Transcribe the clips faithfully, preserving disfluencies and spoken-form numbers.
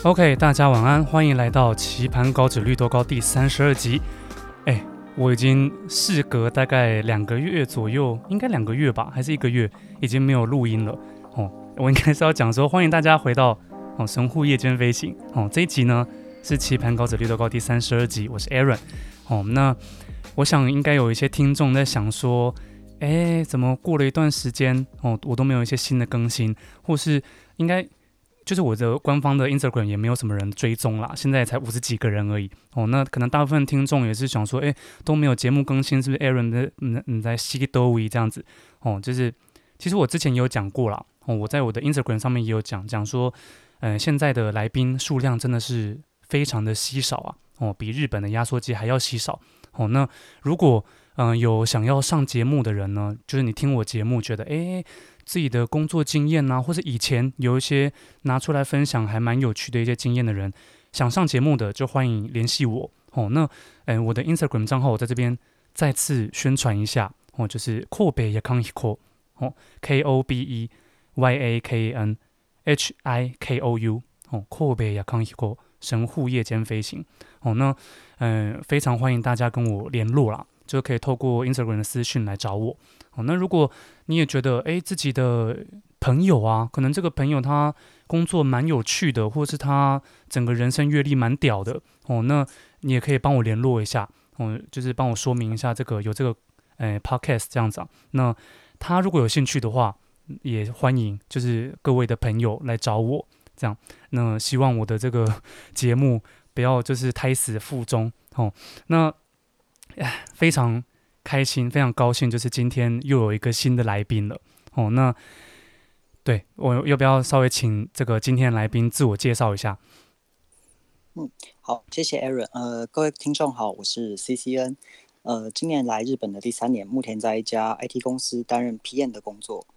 OK， 大家晚安，欢迎来到棋盘高脂绿豆糕第三十二集。哎，我已经事隔大概两个月左右，应该两个月吧，还是一个月，已经没有录音了。哦，我应该是要讲说，欢迎大家回到哦神户夜间飞行。哦，这一集呢是棋盘高脂绿豆糕第三十二集，我是 Aaron。哦，那我想应该有一些听众在想说，哎，怎么过了一段时间，哦，我都没有一些新的更新，或是应该。就是我的官方的 Instagram 也没有什么人追踪啦，现在才五十几个人而已哦。那可能大部分听众也是想说，哎，都没有节目更新，是不是 Aaron 的你你在吸多位这样子哦？就是其实我之前也有讲过啦，哦，我在我的 Instagram 上面也有讲讲说，呃，现在的来宾数量真的是非常的稀少啊，哦，比日本的压缩机还要稀少哦。那如果嗯、呃、有想要上节目的人呢，就是你听我节目觉得，哎。自己的工作经验啊，或是以前有一些拿出来分享还蛮有趣的一些经验的人，想上节目的就欢迎联系我哦。那呃我的 Instagram 账号我在这边再次宣传一下哦，就是神戸夜間飛行哦 ，K O B E Y A K A N H I K O U 哦，神戸夜間飛行神户夜间飞行哦。那呃非常欢迎大家跟我联络啦。就可以透过 Instagram 的私讯来找我。哦，那如果你也觉得，哎，自己的朋友啊，可能这个朋友他工作蛮有趣的，或是他整个人生阅历蛮屌的，哦，那你也可以帮我联络一下，哦，就是帮我说明一下这个有这个，哎 ，podcast 这样子啊。那他如果有兴趣的话，也欢迎就是各位的朋友来找我，这样。那希望我的这个节目不要就是胎死腹中，哦，那。非常开心，非常高兴，就是今天又有一个新的来宾了哦。那对我要不要稍微请这个今天的来宾自我介绍一下？ 嗯，好，谢谢 Aaron。呃，各位听众好，我是 C C N。呃，今年来日本的第三年，目前在一家 I T 公司担任 P M 的工作。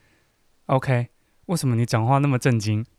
OK， 为什么你讲话那么震惊？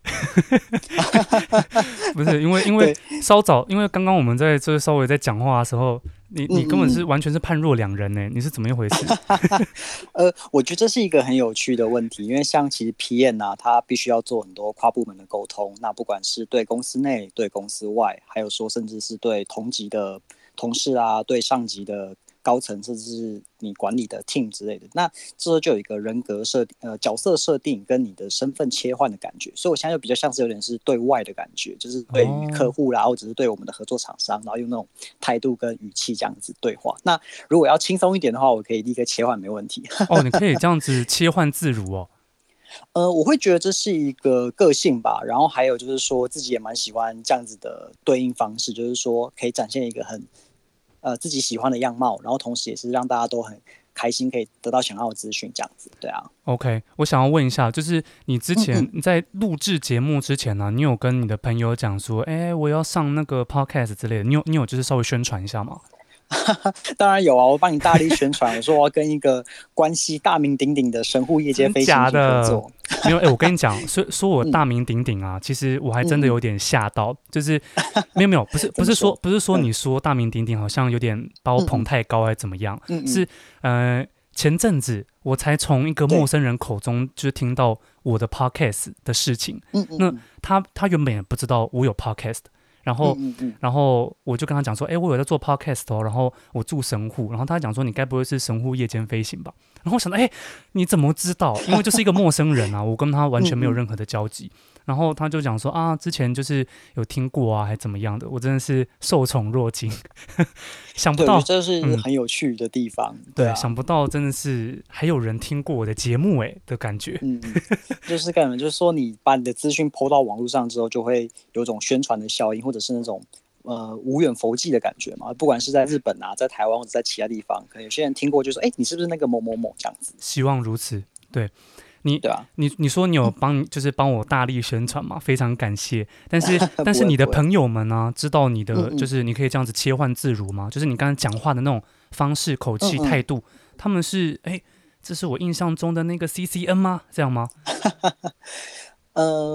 不是因为因为稍早，因为刚刚我们在这稍微在讲话的时候。你你根本是完全是判若两人呢、欸，你是怎么一回事？ 呃，我觉得这是一个很有趣的问题，因为像其实 P M 啊，他必须要做很多跨部门的沟通，那不管是对公司内、对公司外，还有说甚至是对同级的同事啊，对上级的高层，甚至是你管理的 team 之类的，那这就有一个人格设定、呃角色设定跟你的身份切换的感觉，所以我现在就比较像是有点是对外的感觉，就是对于客户啦，或者是对我们的合作厂商，然后用那种态度跟语气这样子对话。那如果要轻松一点的话，我可以立刻切换，没问题。 哦，你可以这样子切换自如哦。 呃，我会觉得这是一个个性吧，然后还有就是说自己也蛮喜欢这样子的对应方式，就是说可以展现一个很呃自己喜欢的样貌，然后同时也是让大家都很开心，可以得到想要的资讯，这样子，对啊。 OK， 我想要问一下，就是你之前嗯嗯在录制节目之前呢、啊，你有跟你的朋友讲说，哎，我要上那个 podcast 之类的，你有你有就是稍微宣传一下吗？ 当然有啊，我帮你大力宣传，我说我要跟一个关系大名鼎鼎的神户夜间飞行局合作。 没有，哎，我跟你讲，说说我大名鼎鼎啊，嗯、其实我还真的有点吓到，嗯、就是没有没有，不是不是说不是说你说大名鼎鼎好像有点把我捧太高还是怎么样，嗯嗯是呃前阵子我才从一个陌生人口中就听到我的 podcast 的事情，嗯嗯那他他原本也不知道我有 podcast。然后，嗯嗯嗯然后我就跟他讲说，哎，我有在做 podcast 哦，然后我住神户，然后他讲说，你该不会是神户夜间飞行吧？然后我想到，哎，你怎么知道？因为就是一个陌生人啊，我跟他完全没有任何的交集。然后他就讲说啊，之前就是有听过啊，还怎么样的，我真的是受宠若惊，想不到这是很有趣的地方。嗯、 对、啊，想不到真的是还有人听过我的节目哎的感觉。 嗯，就是感觉就是说，你把你的资讯 po 到网络上之后，就会有种宣传的效应，或者是那种呃无远弗届的感觉嘛。不管是在日本啊，在台湾或者在其他地方，可能有些人听过，就说，哎，你是不是那个某某某这样子？ 希望如此，对。你对啊， 你你说你有帮，就是帮我大力宣传嘛，非常感谢。但是但是你的朋友们呢、啊，知道你的就是你可以这样子切换自如吗？就是你刚才讲话的那种方式、口气、态度，他们是哎，这是我印象中的那个 C C N 吗？这样吗？ 呃，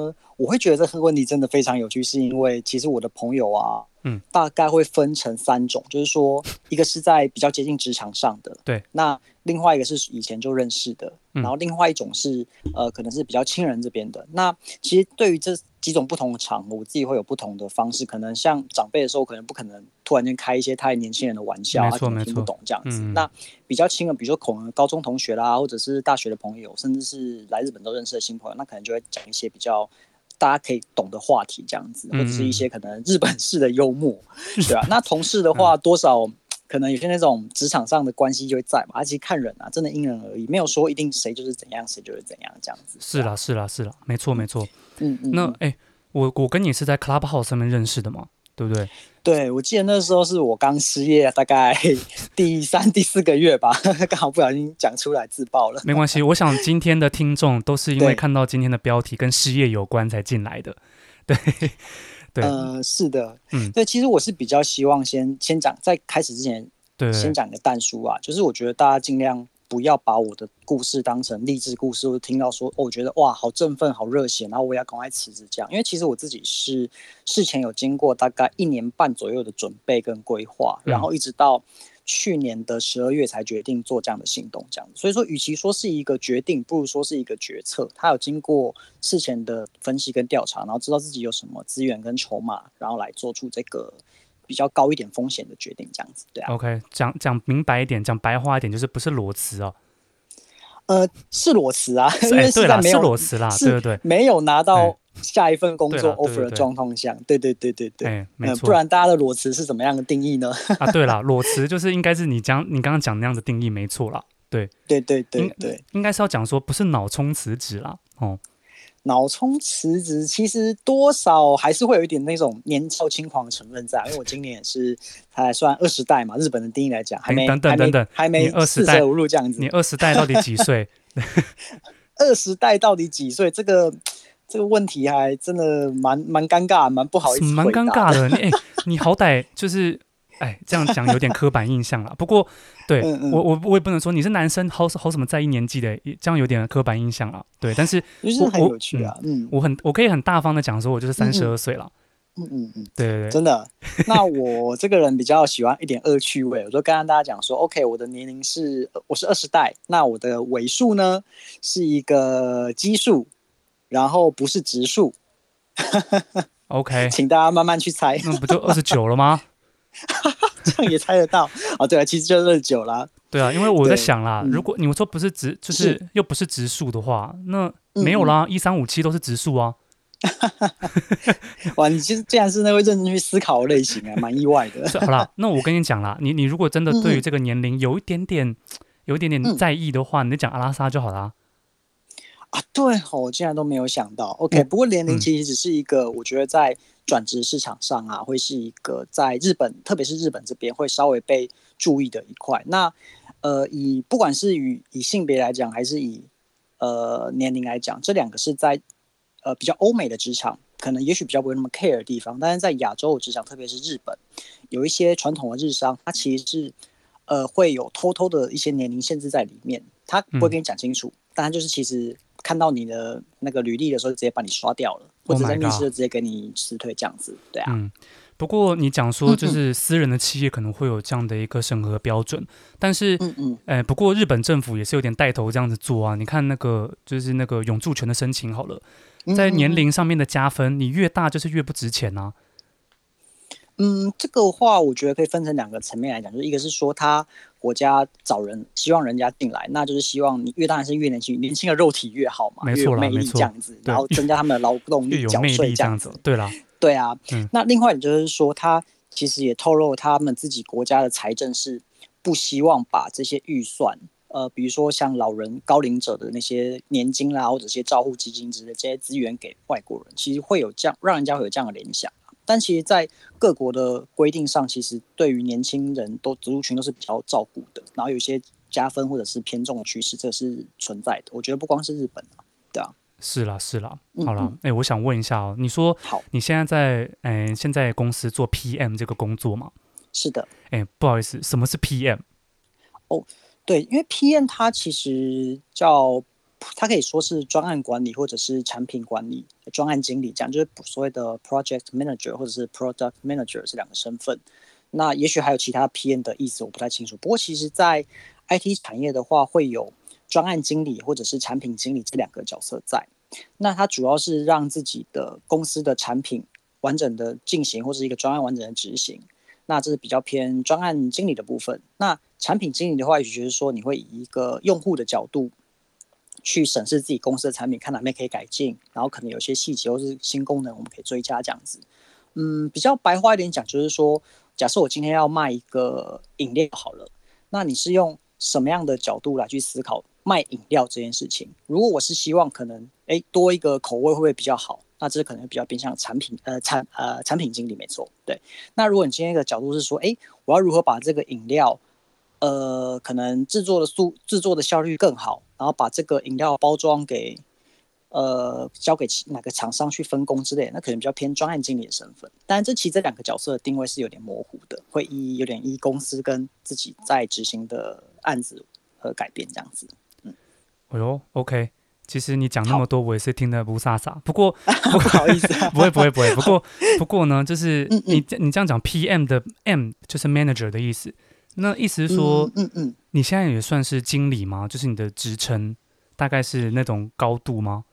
我会觉得这个问题真的非常有趣，是因为其实我的朋友啊，嗯，大概会分成三种，就是说一个是在比较接近职场上的， 对， 那另外一个是以前就认识的，然后另外一种是呃可能是比较亲人这边的。那其实对于这几种不同的场合，我自己会有不同的方式。可能像长辈的时候，可能不可能突然间开一些太年轻人的玩笑，他可能听不懂这样子。那比较亲的，比如说可能高中同学啦，或者是大学的朋友，甚至是来日本都认识的新朋友，那可能就会讲一些比较大家可以懂的话题这样子，或者是一些可能日本式的幽默，对啊。那同事的话，多少可能有些那种职场上的关系就会在嘛，而且看人啊，真的因人而异，没有说一定谁就是怎样，谁就是怎样这样子。 是啦，是啦，是啦，没错，没错。 嗯嗯。 那哎、欸，我我跟你是在 Clubhouse 上面认识的嘛，对不对？ 对，我记得那时候是我刚失业，大概第三、第四个月吧，刚好不小心讲出来自爆了。 没关系，我想今天的听众都是因为看到今天的标题跟失业有关才进来的，对。对， 呃，是的，嗯，对，其实我是比较希望先先讲，在开始之前，对，先讲个淡书啊，就是我觉得大家尽量不要把我的故事当成励志故事，或者听到说，哦，我觉得哇，好振奋，好热血，然后我要赶快辞职这样，因为其实我自己是事前有经过大概一年半左右的准备跟规划，然后一直到去年的十二月才决定做这样的行动，这样子。所以说，与其说是一个决定，不如说是一个决策。他有经过事前的分析跟调查，然后知道自己有什么资源跟筹码，然后来做出这个比较高一点风险的决定，这样子。对啊。 OK， 讲讲明白一点，讲白话一点，就是不是裸辞哦。 呃，是裸辞啊，因为对啦，是裸辞啦，对对对， 没有拿到下一份工作 offer 的状况下，对对对对对， 哎，没错， 不然大家的裸辞是怎么样的定义呢？ 啊，对啦，裸辞就是应该是你讲你刚刚讲那样的定义，没错啦，对对对对对， 应该是要讲说不是脑冲辞职啦，哦。 脑冲辞职其实多少还是会有一点那种年少轻狂的成分在，因为我今年也是才算二十代嘛，日本的定义来讲，还没等等等等， 还没四舍五入这样子。 你二十代到底几岁？ 二十代到底几岁？这个这个问题还真的蛮蛮尴尬，蛮不好意思蛮尴尬的。哎、欸，你好歹就是。哎，这样讲有点刻板印象啦。不过，对嗯嗯我我我也不能说你是男生，好好什么在意年纪的，这样有点刻板印象啦。对，但是就是很有趣啊。嗯， 我很我可以很大方的讲说，我就是三十二岁了。 嗯嗯嗯， 对对对， 真的。那我这个人比较喜欢一点恶趣味，我就跟大家讲说 ，OK， 我的年龄是我是二十代，那我的尾数呢是一个奇数，然后不是直数。 OK， 请大家慢慢去猜。 那不就二十九了吗？ 这样也猜得到哦，对啊，其实就是二十九啦。 对啊，因为我在想啦，如果你说不是直，就是又不是直数的话，那没有啦，一三五七都是直数啊。 哇，你其实既然是那位认真去思考的类型啊，蛮意外的。 好啦，那我跟你讲啦，你你如果真的对于这个年龄有一点点、有一点点在意的话，你就讲阿拉萨就好啦。 啊，对哦，我竟然都没有想到。OK，、嗯、不过年龄其实只是一个，我觉得在转职市场上啊，会是一个在日本，特别是日本这边会稍微被注意的一块。那呃，以不管是以以性别来讲，还是以呃年龄来讲，这两个是在呃比较欧美的职场，可能也许比较不会那么 care 的地方，但是在亚洲的职场，特别是日本，有一些传统的日商，它其实是呃会有偷偷的一些年龄限制在里面，他不会跟你讲清楚，嗯、但他就是其实。看到你的那个履历的时候，直接把你刷掉了，或者在面试就直接给你辞退这样子，对啊。 嗯，不过你讲说就是私人的企业可能会有这样的一个审核标准，嗯嗯但是，嗯嗯，呃，不过日本政府也是有点带头这样子做啊。你看那个就是那个永住权的申请好了，在年龄上面的加分，你越大就是越不值钱啊。 嗯，这个话我觉得可以分成两个层面来讲，就是一个是说他国家找人，希望人家进来，那就是希望你越大是越年轻，年轻的肉体越好嘛， 没错啦， 越有魅力这样子，然后增加他们的劳动力、缴税这样子。 对啦， 对啊。嗯、那另外就是说，他其实也透露他们自己国家的财政是不希望把这些预算，呃，比如说像老人、高龄者的那些年金啦，或者一些照护基金之类这些资源给外国人，其实会有这样让人家会有这样的联想。但其实，在各国的规定上，其实对于年轻人都族群都是比较照顾的，然后有一些加分或者是偏重的趋势，这是存在的。我觉得不光是日本啊，对啊， 是啦是啦，好啦，哎、嗯欸，我想问一下哦，你说你现在在哎、欸、现在公司做 P M 这个工作吗？ 是的， 哎、欸，不好意思，什么是 P M？ 哦，对，因为 P M 它其实叫它可以说是专案管理或者是产品管理、专案经理，这样就是所谓的 project manager 或者是 product manager 这两个身份。那也许还有其他 P M 的意思，我不太清楚。不过其实，在 I T 产业的话，会有专案经理或者是产品经理这两个角色在。那它主要是让自己的公司的产品完整的进行，或是一个专案完整的执行。那这是比较偏专案经理的部分。那产品经理的话，也就是说你会以一个用户的角度去审视自己公司的产品，看哪边可以改进，然后可能有些细节或是新功能我们可以追加这样子。嗯，比较白话一点讲，就是说，假设我今天要卖一个饮料好了，那你是用什么样的角度来去思考卖饮料这件事情？如果我是希望可能哎多一个口味会不会比较好？那这可能比较偏向产品呃产呃产品经理没错，对。那如果你今天的角度是说，哎，我要如何把这个饮料呃可能制作的速制作的效率更好，然后把这个饮料包装给呃交给哪个厂商去分工之类的，那可能比较偏专案经理的身份。当然，这其实这两个角色的定位是有点模糊的，会依有点依公司跟自己在执行的案子而改变这样子。嗯， 哎呦 ，OK。其实你讲那么多，我也是听得不飒飒。不过不好意思、啊， 不会不会不会。不过不过呢，就是你嗯你这样讲 ，P M 的 M 就是 manager 的意思。那意思是说， 嗯嗯， 你现在也算是经理吗？就是你的职称大概是那种高度吗？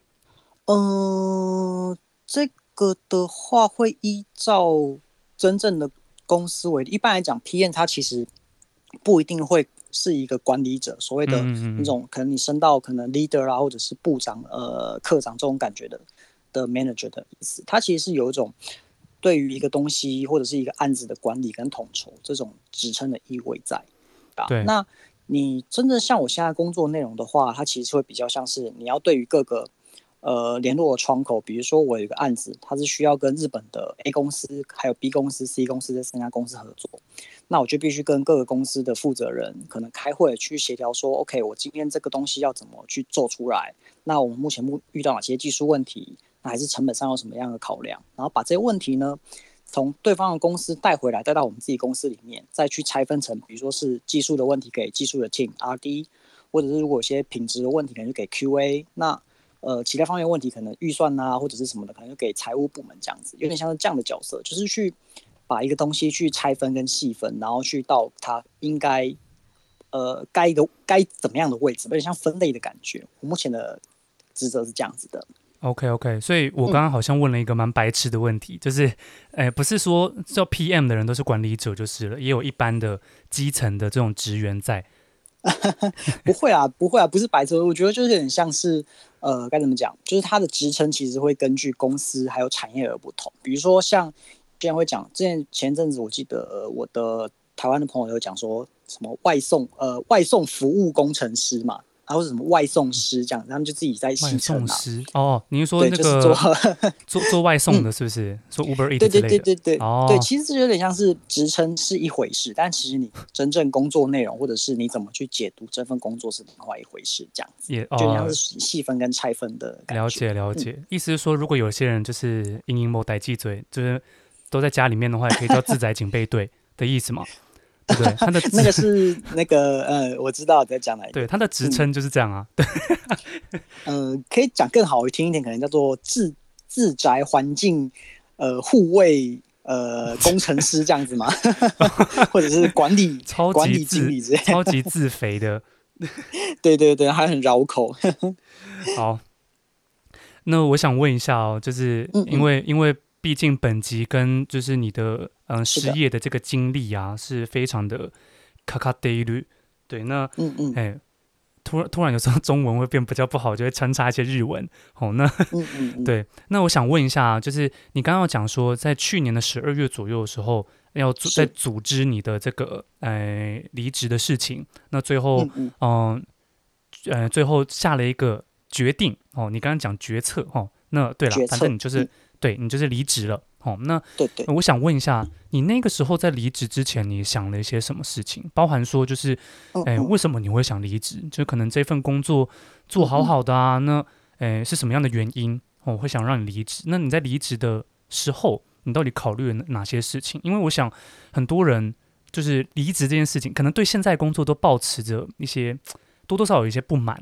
嗯、呃，这个的话会依照真正的公司为例。一般来讲 ，P M 它其实不一定会是一个管理者，所谓的那种可能你升到可能 leader 啊，或者是部长、呃科长这种感觉的的 manager 的意思。它其实是有一种对于一个东西或者是一个案子的管理跟统筹这种职称的意味在。啊， 对， 那你真的像我现在工作内容的话，它其实会比较像是你要对于各个呃联络的窗口，比如说我有一个案子，它是需要跟日本的 A 公司、还有 B 公司、C 公司这三家公司合作，那我就必须跟各个公司的负责人可能开会去协调说 ，OK， 我今天这个东西要怎么去做出来？那我们目前遇到哪些技术问题？那还是成本上有什么样的考量？然后把这些问题呢，从对方的公司带回来，带到我们自己公司里面，再去拆分成，比如说是技术的问题给技术的 team R D， 或者是如果有些品质的问题，可能就给 Q A。那呃其他方面问题，可能预算啊或者是什么的，可能就给财务部门这样子，有点像是这样的角色，就是去把一个东西去拆分跟细分，然后去到它应该呃该一个该怎么样的位置，有点像分类的感觉。我目前的职责是这样子的。 OK OK， 所以我刚刚好像问了一个蛮白痴的问题，嗯、就是，呃，不是说叫 P M 的人都是管理者就是了，也有一般的基层的这种职员在。 不会啊，不会啊，不是白痴，我觉得就是有点像是，呃，该怎么讲，就是他的职称其实会根据公司还有产业而不同。比如说像之前会讲，之前前阵子我记得、呃、我的台湾的朋友有讲说什么外送，呃，外送服务工程师嘛。或者什么外送师这样，他们就自己在戏称啊。 外送师哦，你是说那个、就是、 做做做外送的，是不是？嗯、说 Uber Eats 对对对之类的。 对对、 哦、 对，其实有点像是职称是一回事，但其实你真正工作内容或者是你怎么去解读这份工作是另外一回事，这样子。也、哦、就像是细分跟拆分的感觉。 了解了解、嗯，意思是说，如果有些人就是阴阴谋逮鸡嘴，就是都在家里面的话，也可以叫自宅警备队的意思嘛？对不对？他的那个是那个呃，我知道你在讲哪一个。 对，他的职称就是这样啊。对， 呃，可以讲更好听一点，可能叫做自自宅环境呃护卫呃工程师这样子嘛，或者是管理超级管理经理之类的， 超级自肥的。 对对对，还很绕口。 好，那我想问一下哦，就是因为、嗯嗯、因为毕竟本集跟就是你的嗯、呃、失业的这个经历啊，是非常的卡卡得律。对，那嗯嗯， 哎，突然突然有时候中文会变比较不好，就会穿插一些日文。哦，那嗯嗯嗯对，那我想问一下，就是你刚刚讲说，在去年的十二月左右的时候，要在组织你的这个呃离职的事情，那最后嗯、呃、呃最后下了一个决定哦，你刚刚讲决策哦，那对了，反正你就是、嗯、对你就是离职了。哦，那对对， 我想问一下，你那个时候在离职之前，你想了一些什么事情？包含说，就是，哎，为什么你会想离职？就可能这份工作做好好的啊，那，哎，是什么样的原因？哦，会想让你离职？那你在离职的时候，你到底考虑了哪些事情？因为我想，很多人就是离职这件事情，可能对现在工作都抱持着一些多多少少有一些不满啦。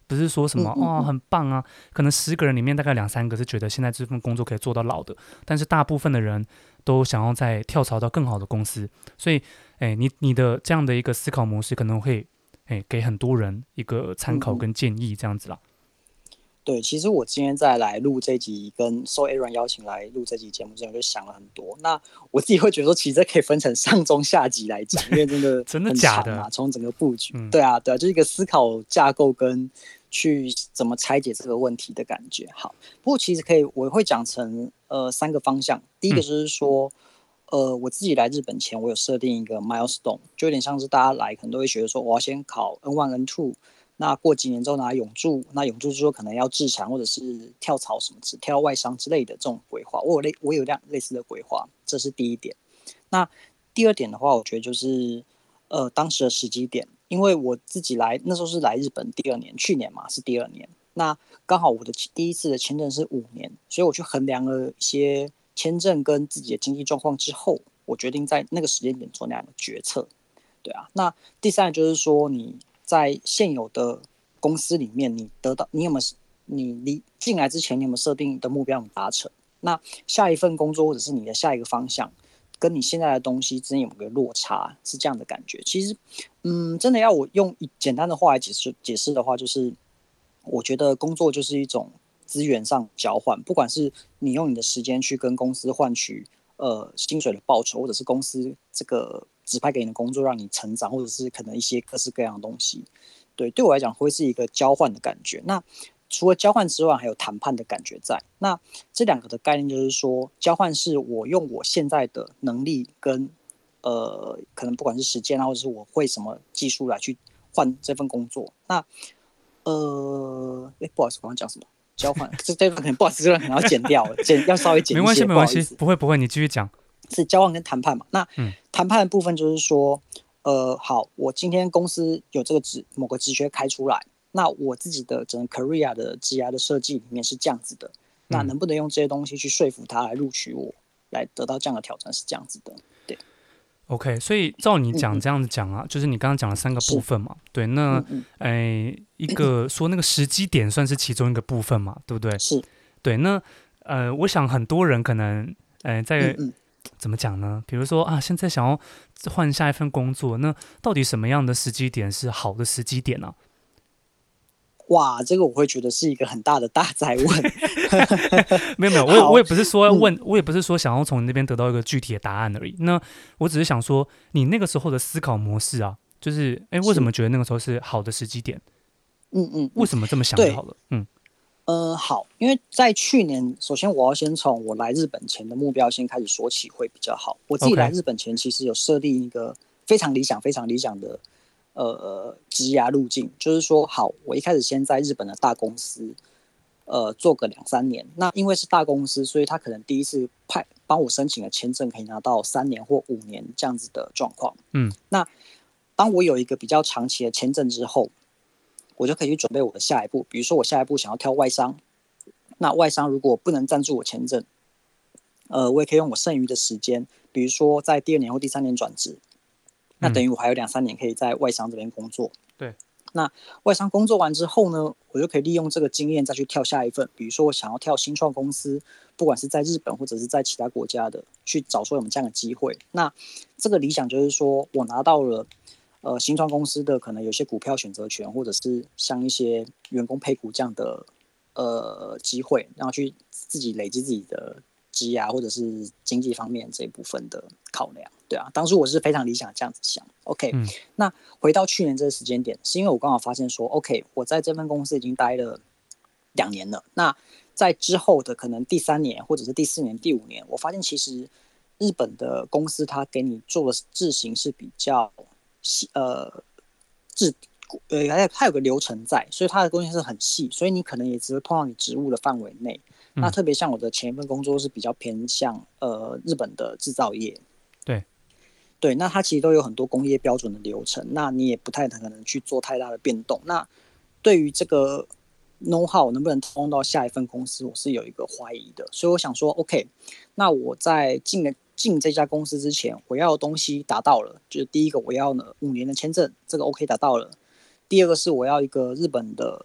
不是说什么哦嗯嗯嗯， 很棒啊，可能十个人里面大概两三个是觉得现在这份工作可以做到老的，但是大部分的人都想要再跳槽到更好的公司，所以，哎，你你的这样的一个思考模式可能会，哎，给很多人一个参嗯嗯。 考跟建议这样子啦。 对，其实我今天在来录这集，跟受 Aaron 邀请来录这集节目之前，我就想了很多。那我自己会觉得说，其实这可以分成上中下集来讲，因为真的真的很假的？ 长嘛，从整个布局。 嗯对啊，对啊，就是一个思考架构跟去怎么拆解这个问题的感觉。好，不过其实可以，我会讲成呃三个方向。第一个嗯就是说，呃，我自己来日本前，我有设定一个 milestone，就有点像是大家来可能都会觉得说，我要先考 N 一 N 二。那过几年之后拿永驻，那永驻之后可能要自强或者是跳槽什么，只跳外商之类的这种规划，我有类我有样类似的规划，这是第一点。那第二点的话，我觉得就是呃当时的时机点，因为我自己来那时候是来日本第二年，去年嘛是第二年，那刚好我的第一次的签证是五年，所以我去衡量了一些签证跟自己的经济状况之后，我决定在那个时间点做那样的决策。对啊，那第三个就是说你在现有的公司里面，你得到你有没有你离进来之前，你有没有设定的目标有达成？那下一份工作或者是你的下一个方向，跟你现在的东西之间有没有落差？是这样的感觉。其实，嗯，真的要我用简单的话来解释解释的话，就是我觉得工作就是一种资源上交换，不管是你用你的时间去跟公司换取呃薪水的报酬，或者是公司这个指派给你的工作让你成长，或者是可能一些各式各样的东西。对，对我来讲会是一个交换的感觉。那除了交换之外，还有谈判的感觉在。那这两个的概念就是说，交换是我用我现在的能力跟呃，可能不管是时间啊，或者是我会什么技术来去换这份工作。那呃，哎，不好意思，我刚刚讲什么？交换这这段可能不好意思，这段可能要剪掉了，剪要稍微剪没关系， 一些， 没关系， 不好意思。 不会不会，你继续讲。 是交换跟谈判嘛？那嗯谈判的部分就是说，呃，好，我今天公司有这个职某个职缺开出来，那我自己的整个 career 的职涯的设计里面是这样子的，那嗯能不能用这些东西去说服他来录取我，来得到这样的挑战是这样子的。对， ，OK，所以照你嗯嗯， 讲这样子讲啊，就是你刚刚讲了三个部是， 分嘛，对，那嗯嗯诶一个说那个时机点算是其中一个部分嘛，对不对？ 是， 对，那呃，我想很多人可能，呃，在嗯嗯。 怎么讲呢？比如说啊，现在想要换下一份工作，那到底什么样的时机点是好的时机点呢、 哇，这个我会觉得是一个很大的大灾问。 没有没有，我也我好， 也不是说要嗯， 问，我也不是说想要从你那边得到一个具体的答案而已。那我只是想说，你那个时候的思考模式啊，就是哎，为什是， 么觉得那个时候是好的时机点？ 嗯嗯嗯， 为什么这么想就好对， 了？嗯呃，好，因为在去年，首先我要先从我来日本前的目标先开始说起，会比较好。我自己来 ，OK， 日本前，其实有设定一个非常理想、非常理想的呃职涯路径，就是说，好，我一开始先在日本的大公司，呃，做个两三年。那因为是大公司，所以他可能第一次派帮我申请的签证可以拿到三年或五年这样子的状况。 嗯那当我有一个比较长期的签证之后，我就可以去准备我的下一步。比如说，我下一步想要挑外商，那外商如果不能赞助我签证，呃，我也可以用我剩余的时间，比如说在第二年或第三年转职，那等嗯， 于我还有两三年可以在外商这边工作。 对， 那外商工作完之后呢，我就可以利用这个经验再去跳下一份，比如说我想要跳新创公司，不管是在日本或者是在其他国家的，去找说有没有这样的机会。那这个理想就是说我拿到了呃新创公司的可能有些股票选择权，或者是像一些员工配股这样的呃机会，然后去自己累积自己的职涯或者是经济方面这一部分的考量。对啊，当初我是非常理想这样子想。OK， 嗯那回到去年这个时间点，是因为我刚好发现说，OK，我在这份公司已经待了两年了。那在之后的可能第三年或者是第四年、第五年，我发现其实日本的公司它给你做的制型是比较细，呃，制呃，它有个流程在，所以它的东西是很细，所以你可能也只会碰到你职务的范围内。那嗯， 特别像我的前一份工作是比较偏向呃日本的制造业， 对， 对，那它其实都有很多工业标准的流程，那你也不太可能去做太大的变动。那对于这个 know how 能不能通到下一份公司，我是有一个怀疑的。所以我想说 ，OK，那我在进进这家公司之前，我要的东西达到了，就是第一个我要呢五年的签证，这个 OK 达到了。第二个是我要一个日本的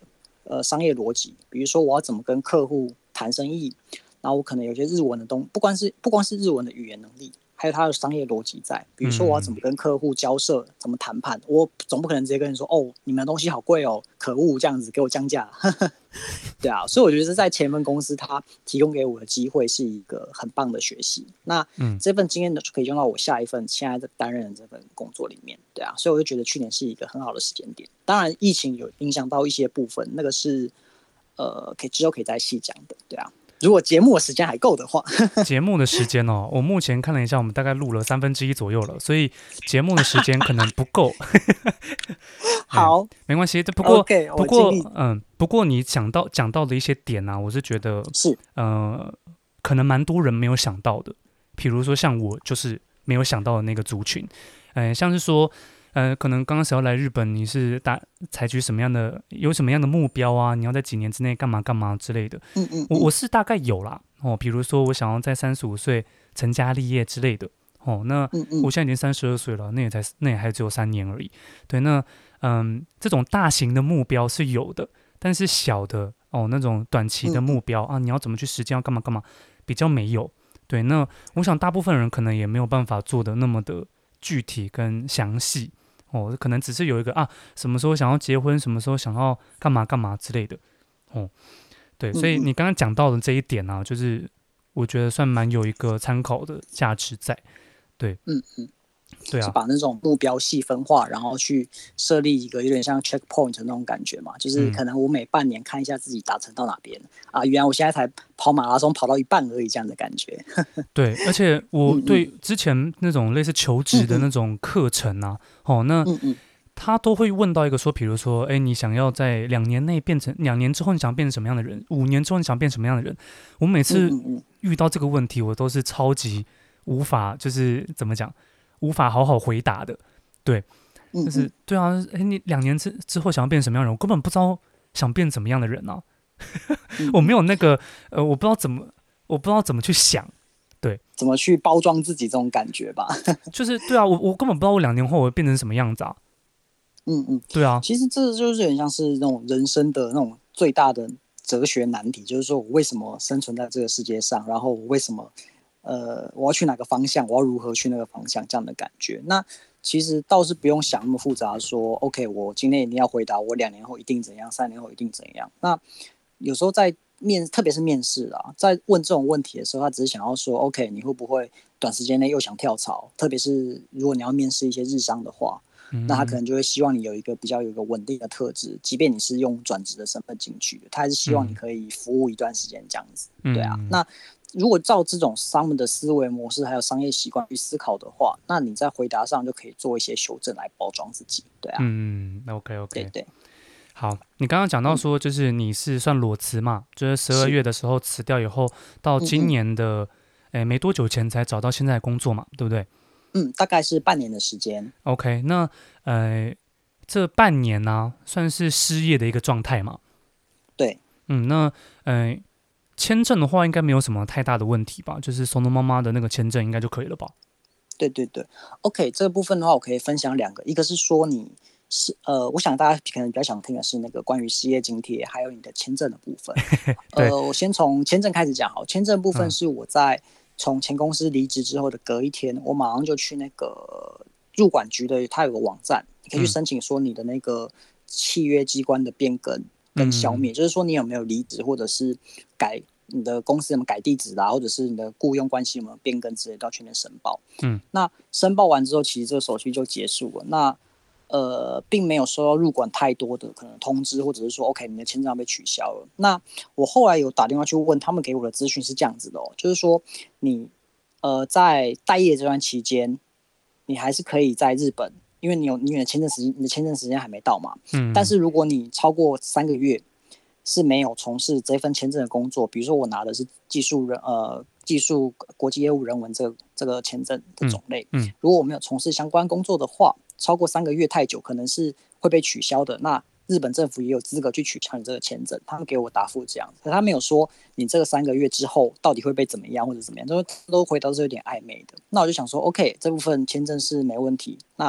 呃商业逻辑，比如说我要怎么跟客户谈生意，然后我可能有些日文的东，不光是不光是日文的语言能力，还有它的商业逻辑在。比如说我要怎么跟客户交涉，怎么谈判，我总不可能直接跟你说哦，你们的东西好贵哦，可恶，这样子给我降价。对啊，所以我觉得在前一份公司，它提供给我的机会是一个很棒的学习。那这份经验就可以用到我下一份现在担任的这份工作里面。对啊，所以我就觉得去年是一个很好的时间点。当然，疫情有影响到一些部分，那个是呃，可以之后可以再细讲的。对啊，如果节目的时间还够的话。 节目的时间哦，我目前看了一下，我们大概录了三分之一左右了，所以节目的时间可能不够。 好， 没关系。不过， okay, 不过，嗯，不过你讲到讲到的一些点啊，我是觉得是， 呃，可能蛮多人没有想到的。比如说像我，就是没有想到的那个族群，呃，像是说，呃，可能刚开始要来日本，你是打采取什么样的，有什么样的目标啊？你要在几年之内干嘛干嘛之类的。 嗯嗯嗯我我是大概有啦，哦，比如说我想要在三十五岁成家立业之类的。哦，那我现在已经三十二岁了，那也才那也还只有三年而已。对，那嗯，这种大型的目标是有的，但是小的哦，那种短期的目标、嗯、啊，你要怎么去实践，要干嘛干嘛，比较没有。对，那我想大部分人可能也没有办法做的那么的具体跟详细哦，可能只是有一个啊，什么时候想要结婚，什么时候想要干嘛干嘛之类的。哦，对，所以你刚刚讲到的这一点啊，就是我觉得算蛮有一个参考的价值在。对， 嗯嗯， 对啊， 是把那种目标细分化，然后去设立一个有点像 checkpoint 的那种感觉嘛，就是可能我每半年看一下自己达成到哪边、嗯、啊，原来我现在才跑马拉松跑到一半而已，这样的感觉。 对，而且我对之前那种类似求职的那种课程啊，嗯嗯哦，那他都会问到一个说，比如说，哎，你想要在两年内变成，两年之后你想变成什么样的人？五年之后你想变什么样的人？我每次遇到这个问题，我都是超级无法，就是怎么讲，无法好好回答的。对，就是对啊，哎，你两年之之后想要变什么样的人？我根本不知道想变怎么样的人啊，我没有那个，呃，我不知道怎么，我不知道怎么去想。对， 怎么去包装自己这种感觉吧？ 就是对啊，我我根本不知道我两年后我会变成什么样子啊。 嗯嗯， 对啊， 其实这就是很像是那种人生的那种最大的哲学难题，就是说我为什么生存在这个世界上，然后我为什么呃我要去哪个方向，我要如何去那个方向，这样的感觉。那其实倒是不用想那么复杂说，说 OK， 我今天一定要回答我两年后一定怎样，三年后一定怎样。那有时候在面，特别是面试啊，在问这种问题的时候，他只是想要说 OK， 你会不会短时间内又想跳槽？特别是如果你要面试一些日商的话。那他可能就会希望你有一个比较有一个稳定的特质，即便你是用转职的身份进去的，他还是希望你可以服务一段时间这样子。嗯、对啊，那如果照这种他们的思维模式还有商业习惯去思考的话，那你在回答上就可以做一些修正来包装自己。对啊， 嗯 ，OK OK， 对对。 好，你刚刚讲到说，就是你是算裸辞嘛，嗯、就是十二月的时候辞掉以后，到今年的诶、嗯嗯、没多久前才找到现在的工作嘛，对不对？ 嗯，大概是半年的时间。 OK， 那呃，这半年呢、啊，算是失业的一个状态嘛？ 对。 嗯，那呃，签证的话应该没有什么太大的问题吧？就是松东妈妈的那个签证应该就可以了吧？ 对对对 ，OK， 这个部分的话，我可以分享两个，一个是说你是呃，我想大家可能比较想听的是那个关于失业津贴，还有你的签证的部分。呃，我先从签证开始讲好，签证部分是我在、嗯。从前公司离职之后的隔一天，我马上就去那个入管局的，它有个网站，你可以去申请说你的那个契约机关的变更跟消灭，嗯、就是说你有没有离职，或者是改你的公司有没有改地址啦，或者是你的雇佣关系有没有变更之类，都要全面申报。嗯，那申报完之后，其实这个手续就结束了。那呃，并没有收到入管太多的可能通知，或者是说 OK， 你的签证被取消了。那我后来有打电话去问他们，给我的资讯是这样子的哦，就是说你呃在待业这段期间，你还是可以在日本，因为你有你的签证时间，你的签证时间还没到嘛。嗯。但是如果你超过三个月是没有从事这份签证的工作，比如说我拿的是技术人呃技术国际业务人文这个这个签证的种类，嗯，嗯如果我没有从事相关工作的话。超过三个月太久，可能是会被取消的。那日本政府也有资格去取消你这个签证，他们给我答复这样，可他没有说你这个三个月之后到底会被怎么样或者怎么样，都都回答是有点暧昧的。那我就想说 ，OK， 这部分签证是没问题。那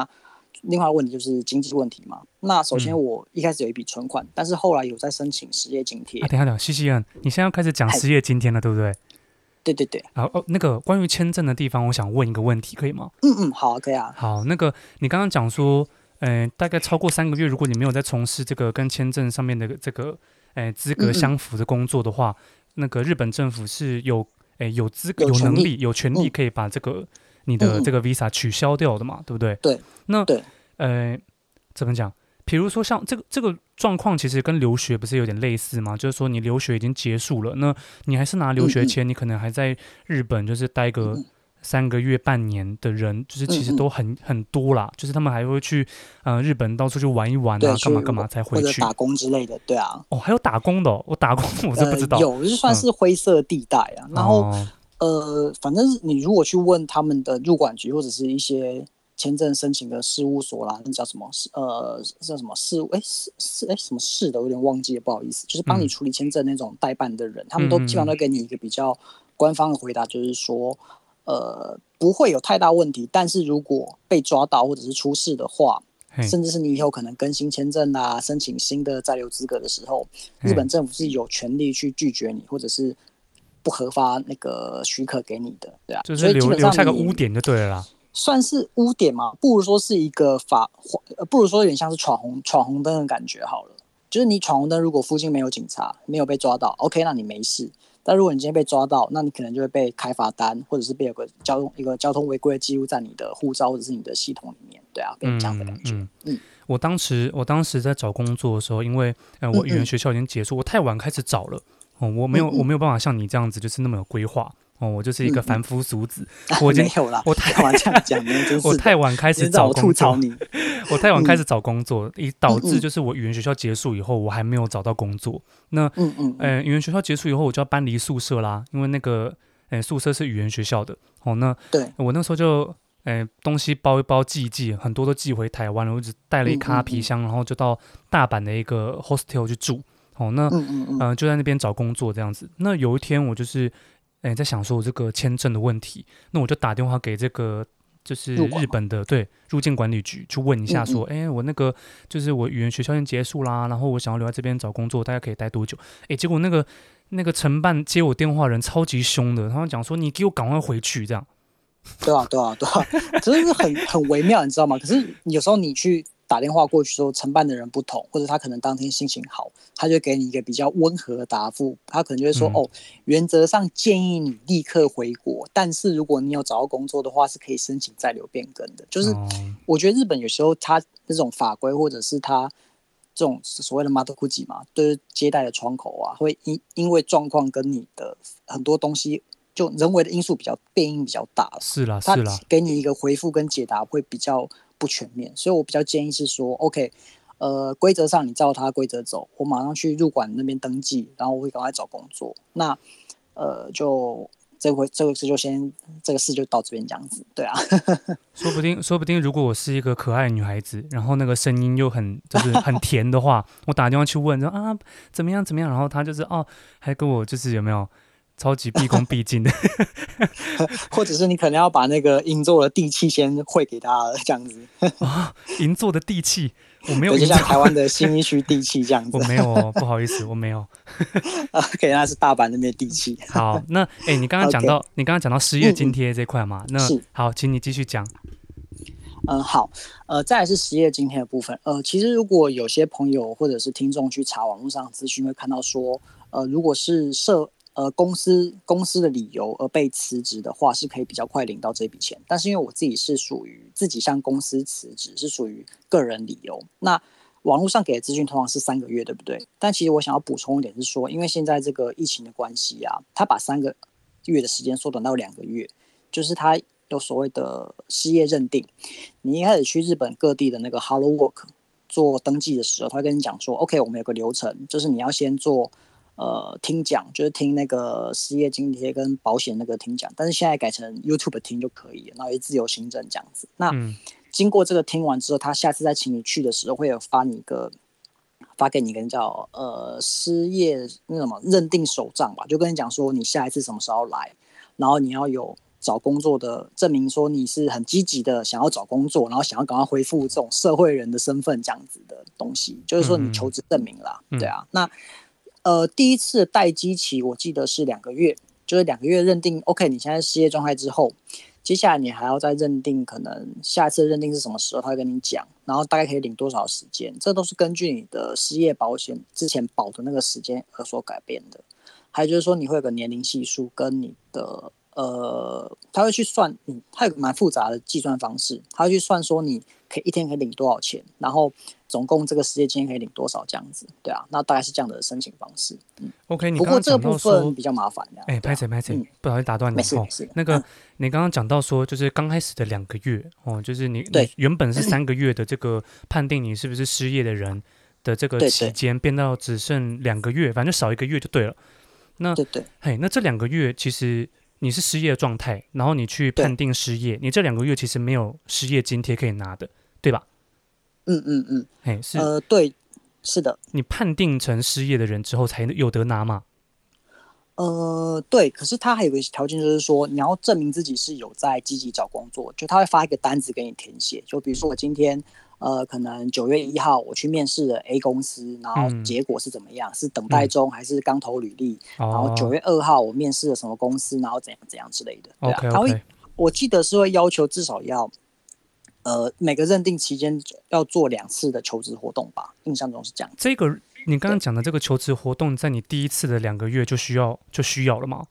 另外一个问题就是经济问题嘛。那首先嗯我一开始有一笔存款，但是后来有在申请失业津贴。 啊，等一下等一下，西西恩，你现在要开始讲失业津贴了，对不对？ 对对对， 好哦，那个关于签证的地方，我想问一个问题，可以吗？ 嗯嗯，好啊，可以啊。 好，那个你刚刚讲说，呃，大概超过三个月，如果你没有在从事这个跟签证上面的这个，呃，资格嗯嗯， 相符的工作的话，那个日本政府是有，诶，有资格、 有权利。 有能力、有权利嗯可以把这个你嗯嗯， 的这个 visa 取消掉的嘛，对不对？ 对那对， 呃，怎么讲？比如说像这个这个状况，其实跟留学不是有点类似吗？就是说你留学已经结束了，那你还是拿留嗯嗯学签，你可能还在日本就是待个嗯三个月、半年的人，就是其嗯嗯， 实都很很多啦。就是他们还会去呃日本到处去玩一玩对， 啊，干嘛去干嘛才回去。 或者打工之类的，对啊。 哦，还有打工的哦，我打工我是不呃， 知道。 有就算嗯， 是灰色地带啊。然后哦， 呃，反正你如果去问他们的入管局或者是一些签证申请的事务所啦，那叫什么？呃，叫什么事务？哎，是是哎什么事的？我有点忘记了，不好意思。就是帮你嗯处理签证那种代办的人，他们都基本上嗯嗯嗯， 都给你一个比较官方的回答，就是说，呃，不会有太大问题，但是如果被抓到或者是出事的话， 嘿， 甚至是你以后可能更新签证啊、申请新的在留资格的时候，日嘿， 本政府是有权利去拒绝你，或者是不核发那个许可给你的，对啊。 就是所以基本留留下个上你污点就对了啦。 算是污点嘛，不如说是一个法，呃，不如说有点像是闯红闯红灯的感觉好了。就是你闯红灯，如果附近没有警察，没有被抓到，OK，那你没事。但如果你今天被抓到，那你可能就会被开罚单，或者是被有个交通一个交通违规的记录在你的护照或者是你的系统里面，对啊，给你这样的感觉。 嗯嗯， 嗯我当时我当时在找工作的时候，因为呃我语言嗯嗯学校已经结束，我太晚开始找了。哦，我没嗯嗯有我没有办法像你这样子，就是那么有规划。哦，我就是一个嗯嗯， 凡夫俗子， 啊， 我已经没有啦， 我太干嘛这样讲呢？真我是的， 太晚开始你是让我吐找工作， 槽你。 我太晚开嗯始找工作，以导致嗯嗯就是我语言学校结束以后，我还没有找到工作。那嗯嗯嗯， 呃，语言学校结束以后，我就要搬离宿舍啦，因为那个呃宿舍是语言学校的。哦，那对， 我那时候就呃东西包一包寄一寄，很多都寄回台湾了，我只带了一嗯嗯嗯卡皮箱，然后就到大阪的一个 hostel 去住。哦，那嗯嗯嗯呃就在那边找工作这样子。那有一天我就是哎在想说我这个签证的问题，那我就打电话给这个。就是日入管嘛。 本的对入境管理局去问一下说， 嗯嗯哎，我那个就是我语言学校已经结束啦，然后我想要留在这边找工作，大概可以待多久？哎，结果那个那个承办接我电话人超级凶的，他们讲说你给我赶快回去这样。 对啊，对啊，对啊，只是很很微妙，你知道吗？可是有时候你去打电话过去说，承办的人不同，或者他可能当天心情好，他就给你一个比较温和的答复。他可能就会说， 嗯， 哦，原则上建议你立刻回国，但是如果你有找到工作的话，是可以申请在留变更的。就是哦， 我觉得日本有时候他那种法规，或者是他这种所谓的 madokuji 嘛，就是接待的窗口啊，会因因为状况跟你的很多东西。就人为的因素比较变因比较大， 是啦他是啦， 给你一个回复跟解答会比较不全面，所以我比较建议是说，OK，呃，规则上你照他规则走，我马上去入管那边登记，然后我会赶快找工作。那呃，就这回这个事就先这个事就到这边这样子，对啊， 说不定说不定如果我是一个可爱的女孩子，然后那个声音又很就是很甜的话，我打电话去问说啊怎么样怎么样，然后他就是哦还跟我就是有没有超级毕恭毕敬的。 或者是你可能要把那个银座的地契先汇给他这样子， 啊，银座的地契，我没有对，就银座， 像台湾的新一区地契这样子， 我没有哦，不好意思，我没有。 OK，那是大阪那边的地契。 好，那哎，你刚刚讲 OK， 到，你刚刚讲到失业津嗯嗯， 贴这块嘛，那是。 好，请你继续讲。 嗯，好，呃，再来是失业津贴的部分。呃，其实如果有些朋友或者是听众去查网络上的资讯，会看到说，呃，如果是社呃公司公司的理由而被辞职的话，是可以比较快领到这笔钱。但是因为我自己是属于自己向公司辞职，是属于个人理由，那网络上给的资讯通常是三个月，对不对？但其实我想要补充一点是说，因为现在这个疫情的关系啊，他把三个月的时间缩短到两个月，就是他有所谓的失业认定。你一开始去日本各地的那个 Hello Work 做登记的时候，他会跟你讲说 ，OK， 我们有个流程，就是你要先做呃听讲，就是听那个失业津贴跟保险那个听讲，但是现在改成 YouTube 听就可以了，然后也自由行政这样子。那嗯经过这个听完之后，他下次再请你去的时候，会有发你一个。发给你一个叫呃失业那什么认定手账吧，就跟你讲说你下一次什么时候来，然后你要有找工作的证明，说你是很积极的想要找工作，然后想要赶快恢复这种社会人的身份这样子的东西，就是说你求职证明啦，嗯、对啊。那呃，第一次的待机期我记得是两个月，就是两个月认定 OK， 你现在失业状态之后。接下来你还要再认定，可能下一次认定是什么时候，他会跟你讲，然后大概可以领多少时间，这都是根据你的失业保险之前保的那个时间而所改变的。还有就是说，你会有个年龄系数跟你的呃，他会去算你，他有个蛮复杂的计算方式，他会去算说你可以一天可以领多少钱，然后总共这个失业金可以领多少这样子，对啊，那大概是这样的申请方式。嗯、 OK， 你不过这个刚刚部分比较麻烦。 哎，拍谁拍谁，不好意思打断你。 没事没事。 那个、 嗯、 你刚刚讲到说，就是刚开始的两个月哦，就是你对你原本是三个月的这个判定你是不是失业的人的这个期间，变到只剩两个月，反正少一个月就对了。那对对， 嘿，那这两个月其实你是失业的状态，然后你去判定失业，你这两个月其实没有失业津贴可以拿的，对吧？ 嗯嗯嗯， 嘿，是呃，对，是的。 你判定成失业的人之后才有得拿嘛？ 呃，对，可是他还有个条件，就是说你要证明自己是有在积极找工作，就他会发一个单子给你填写，就比如说我今天。呃，可能九月一号我去面试了 A 公司，然后结果是怎么样？嗯、是等待中还是刚投履历？嗯、然后九月二号我面试了什么公司，然后怎样怎样之类的。对啊， okay, okay. 他会，我记得是会要求至少要，呃，每个认定期间要做两次的求职活动吧，印象中是这样。 这个你刚刚讲的这个求职活动，在你第一次的两个月就需要就需要了吗？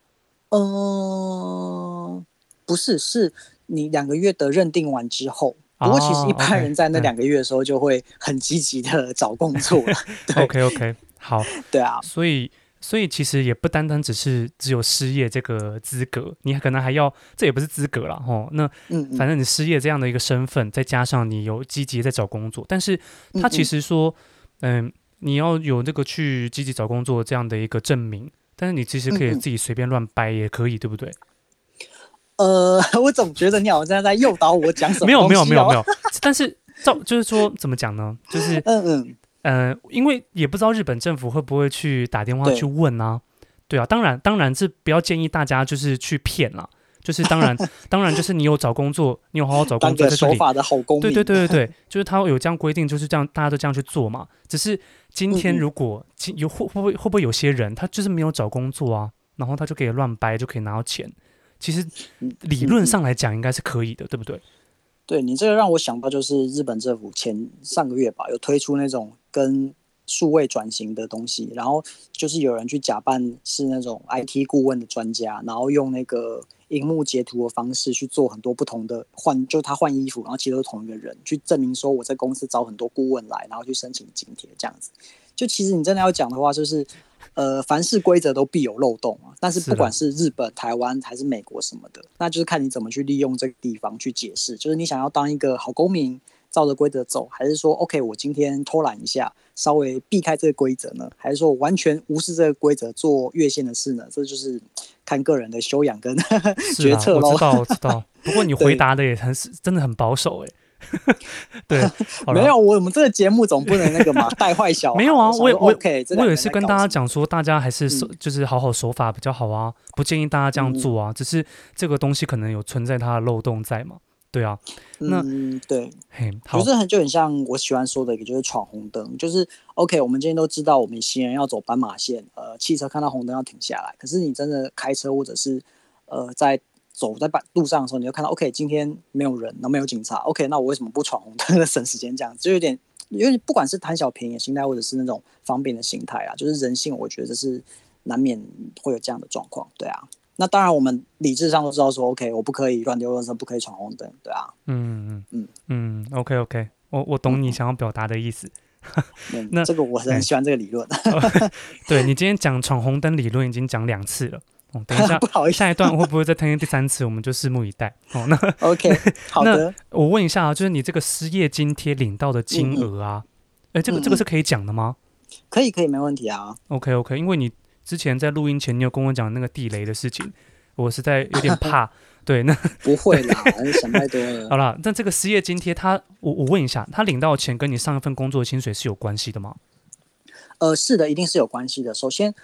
呃，不是，是你两个月的认定完之后。不过其实一般人在那两个月的时候就会很积极的找工作了。 哦、OK OK， 好， 对啊， 所以所以其实也不单单只是只有失业这个资格，你可能还要，这也不是资格啦齁，那反正你失业这样的一个身份，再加上你有积极在找工作，但是他其实说，嗯、呃，你要有这个去积极找工作这样的一个证明，但是你其实可以自己随便乱掰也可以，对不对？ 呃，我总觉得你好像在诱导我讲什么、哦。 没有没有没有没有，但是照就是说怎么讲呢？就是嗯嗯呃，因为也不知道日本政府会不会去打电话去问啊？对啊，当然当然是不要建议大家就是去骗啦。就是当然当然就是你有找工作，你有好好找工作， 当个守法的好公民。 对对对对对，就是他有这样规定，就是这样，大家都这样去做嘛。只是今天如果嗯嗯有会不会会不会有些人他就是没有找工作啊，然后他就可以乱掰，就可以拿到钱。其实理论上来讲应该是可以的，对不对？ 对，你这个让我想到就是日本政府前上个月吧，有推出那种跟数位转型的东西，然后就是有人去假扮是那种 I T 顾问的专家，然后用那个荧幕截图的方式去做很多不同的换，就他换衣服，然后其实都是同一个人，去证明说我在公司找很多顾问来，然后去申请津贴这样子。就其实你真的要讲的话，就是呃，凡是规则都必有漏洞啊。但是不管是日本、台湾还是美国什么的，那就是看你怎么去利用这个地方去解释。就是你想要当一个好公民，照着规则走，还是说 OK， 我今天偷懒一下，稍微避开这个规则呢？还是说我完全无视这个规则做越线的事呢？这就是看个人的修养跟决策咯。 我知道，我知道。不过你回答的也很真的很保守哎、欸。对， 没有，我们这个节目总不能那个嘛，带坏小孩。 没有啊，我也我、 okay, 我也是跟大家讲说，大家还是、 嗯、 就是好好守法比较好啊，不建议大家这样做啊。嗯、只是这个东西可能有存在它的漏洞在嘛，对啊。那嗯，对， 嘿，好， 就是很就很像我喜欢说的一个，就是闯红灯，就是 OK， 我们今天都知道，我们行人要走斑马线，呃，汽车看到红灯要停下来，可是你真的开车或者是呃在。走在路上的时候，你就看到 OK， 今天没有人，然后没有警察 ，OK， 那我为什么不闯红灯省时间？这样子就有点，因为不管是贪小便宜的心态，或者是那种方便的心态啊，就是人性，我觉得这是难免会有这样的状况，对啊。那当然，我们理智上都知道说 ，OK， 我不可以乱丢垃圾，不可以闯红灯，对啊。 嗯嗯嗯嗯 ，OK OK， 我我懂你想要表达的意思。 嗯、那这个我很喜欢这个理论。 对，你今天讲闯红灯理论已经讲两次了。哦、等一下， 不好意思， 下一段会不会再听第三次？我们就拭目以待。哦，那 OK， 好的。 那我问一下啊，就是你这个失业津贴领到的金额啊，哎、嗯嗯，这个这个是可以讲的吗？ 可以，可以，没问题啊。 OK OK， 因为你之前在录音前，你有跟我讲那个地雷的事情，我实在有点怕。对，那不会啦，想太多了。 好啦，但这个失业津贴它，我我问一下，他领到的钱跟你上一份工作的薪水是有关系的吗？ 呃，是的，一定是有关系的。首先。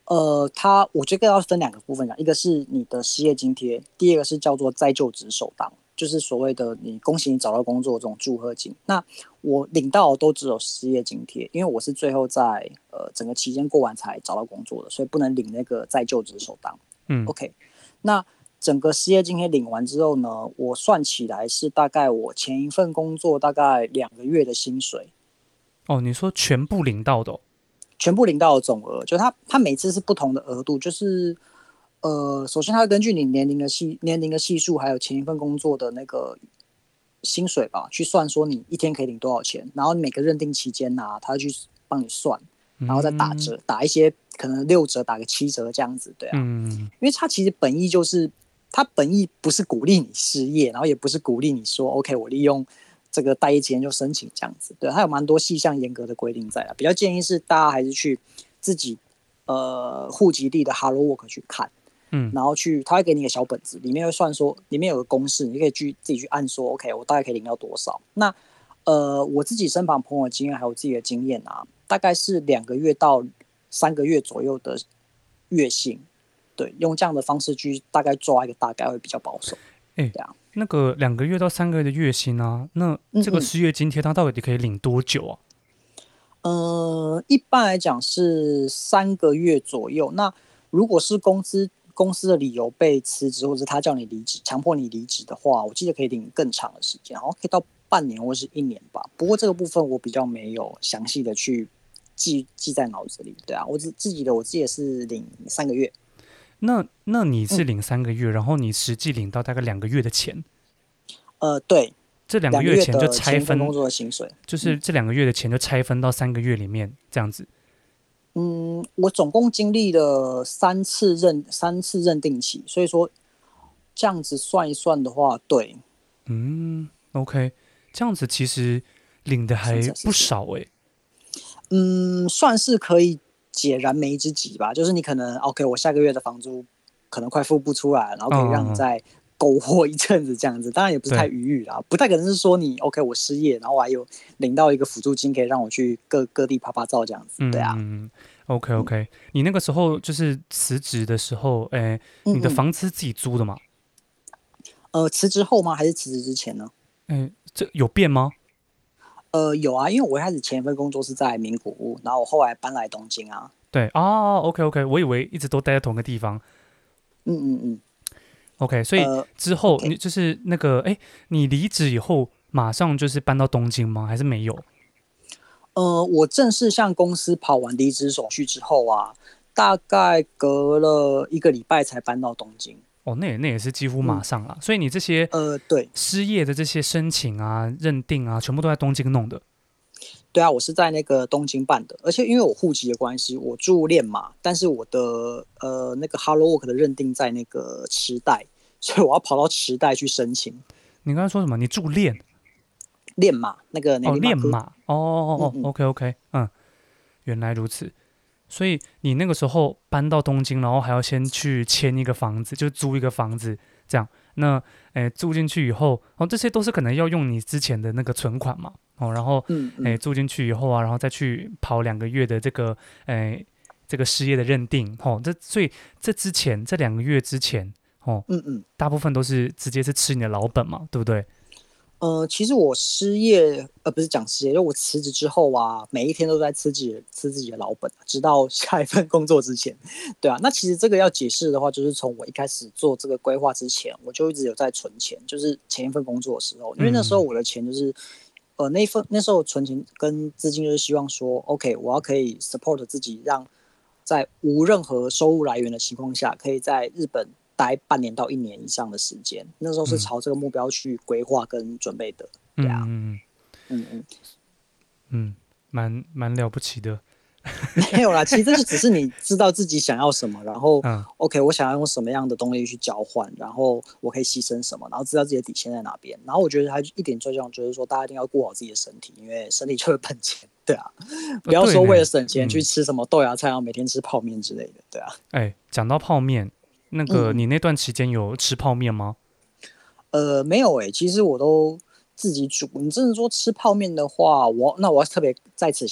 呃，它我觉得要分两个部分讲，一个是你的失业津贴，第二个是叫做再就职首当，就是所谓的你恭喜你找到工作这种祝贺金。那我领到的都只有失业津贴，因为我是最后在呃整个期间过完才找到工作的，所以不能领那个再就职首当。 嗯 OK，那整个失业津贴领完之后呢，我算起来是大概我前一份工作大概两个月的薪水。 哦，你说全部领到的、哦？ 全部领到的总额，就它它每次是不同的额度，就是呃，首先它会根据你年龄的系年龄的系数，还有前一份工作的那个薪水吧，去算说你一天可以领多少钱，然后每个认定期间啊，它会去帮你算，然后再打折， 嗯打一些可能六折，打个七折这样子，对啊， 嗯因为它其实本意就是。它本意不是鼓励你失业，然后也不是鼓励你说 OK， 我利用这个待业期间就申请这样子，对，它有蛮多细项严格的规定在啦。比较建议是大家还是去自己呃户籍地的 Hello Work 去看， 嗯然后去他会给你一个小本子，里面会算说里面有个公式，你可以去自己去按说 OK， 我大概可以领到多少。那呃我自己身旁朋友的经验还有自己的经验啊，大概是两个月到三个月左右的月薪。对，用这样的方式去大概抓一个大概会比较保守。 哎、 对啊， 那个两个月到三个月的月薪啊，那这个嗯嗯。 失业津贴它到底可以领多久啊？ 呃，一般来讲是三个月左右。那如果是公司公司的理由被辞职，或者他叫你离职，强迫你离职的话，我记得可以领更长的时间，然后可以到半年或是一年吧。不过这个部分我比较没有详细的去记记在脑子里。对啊，我自自己的我自己也是领三个月。 那那你是嗯， 领三个月，然后你实际领到大概两个月的钱， 呃，对， 这两个两个月月钱就的前一份拆分， 工作的薪水。 就是这两个月的钱就拆分到三个月里面这样子。 嗯，我总共经历了三次认三次认定期，所以说这样子算一算的话，对， 嗯，OK，这样子其实领的算还不起来是是， 少诶。 嗯，算是可以解燃眉之急吧。就是你可能 OK，我下个月的房租可能快付不出来了，然后可以让你嗯， 再苟活一阵子这样子。当然也不是太对， 逾矩啦，不太可能是说你 OK 我失业，然后我还有领到一个辅助金，可以让我去各各地拍拍照这样子。对啊， 嗯，OK 嗯 OK，你那个时候就是辞职的时候，诶，你的嗯嗯， 房子是自己租的吗？ 呃，辞职后吗？还是辞职之前呢？ 诶，这有变吗？ 呃，有啊，因为我一开始前一份工作是在名古屋，然后我后来搬来东京啊。 对啊，OK OK，我以为一直都待在同个地方。 嗯嗯嗯， OK，所以呃之后你 ，OK， 就是那个，诶，你离职以后马上就是搬到东京吗？还是没有？ 呃，我正式向公司跑完离职手续之后啊，大概隔了一个礼拜才搬到东京。 哦，那也那也是几乎马嗯， 上啦。所以你这些呃，对， 失业的这些申请啊、认定啊，全部都在东京弄的。 对啊，我是在那个东京办的，而且因为我户籍的关系，我住练马，但是我的呃那个 Hello Work 的认定在那个池袋，所以我要跑到池袋去申请你刚才说什么？你住练练马那个内哦， 里马科。 练马哦哦哦嗯嗯 ，OK OK，嗯，原来如此。所以你那个时候搬到东京，然后还要先去签一个房子，就租一个房子，这样。那诶住进去以后，哦这些都是可能要用你之前的那个存款嘛，哦然后嗯嗯诶住进去以后啊，然后再去跑两个月的这个诶这个失业的认定，哦这所以这之前这两个月之前，哦嗯嗯。 大部分都是直接是吃你的老本嘛，对不对？ 呃，其实我失业，呃，不是讲失业，就我辞职之后啊，每一天都在吃自己的吃自己的老本，直到下一份工作之前，对啊。那其实这个要解释的话，就是从我一开始做这个规划之前，我就一直有在存钱，就是前一份工作的时候，因为那时候嗯我的钱就是，呃，那一份那时候存钱跟资金就是希望说，OK，我要可以 support 自己，让在无任何收入来源的情况下，可以在日本待半年到一年以上的时间。那时候是嗯朝这个目标去规划跟准备的。对啊， 嗯嗯嗯嗯， 嗯，蛮蛮了不起的。 没有啦，其实这就只是你知道自己想要什么，然后嗯 OK，我想要用什么样的东西去交换，然后我可以牺牲什么，然后知道自己的底线在哪边。然后我觉得还一点最重要就是说，大家一定要顾好自己的身体，因为身体就是本钱。对啊，不呃对呢， 要说为了省钱去嗯， 吃什么豆芽菜，然后每天吃泡面之类的。对啊， 哎，讲到泡面，那嗯嗯。 个你那段期间有吃泡面吗？ 呃，没有诶、欸其实我都自己煮。你真的说吃泡面的话，我那我要特别在此先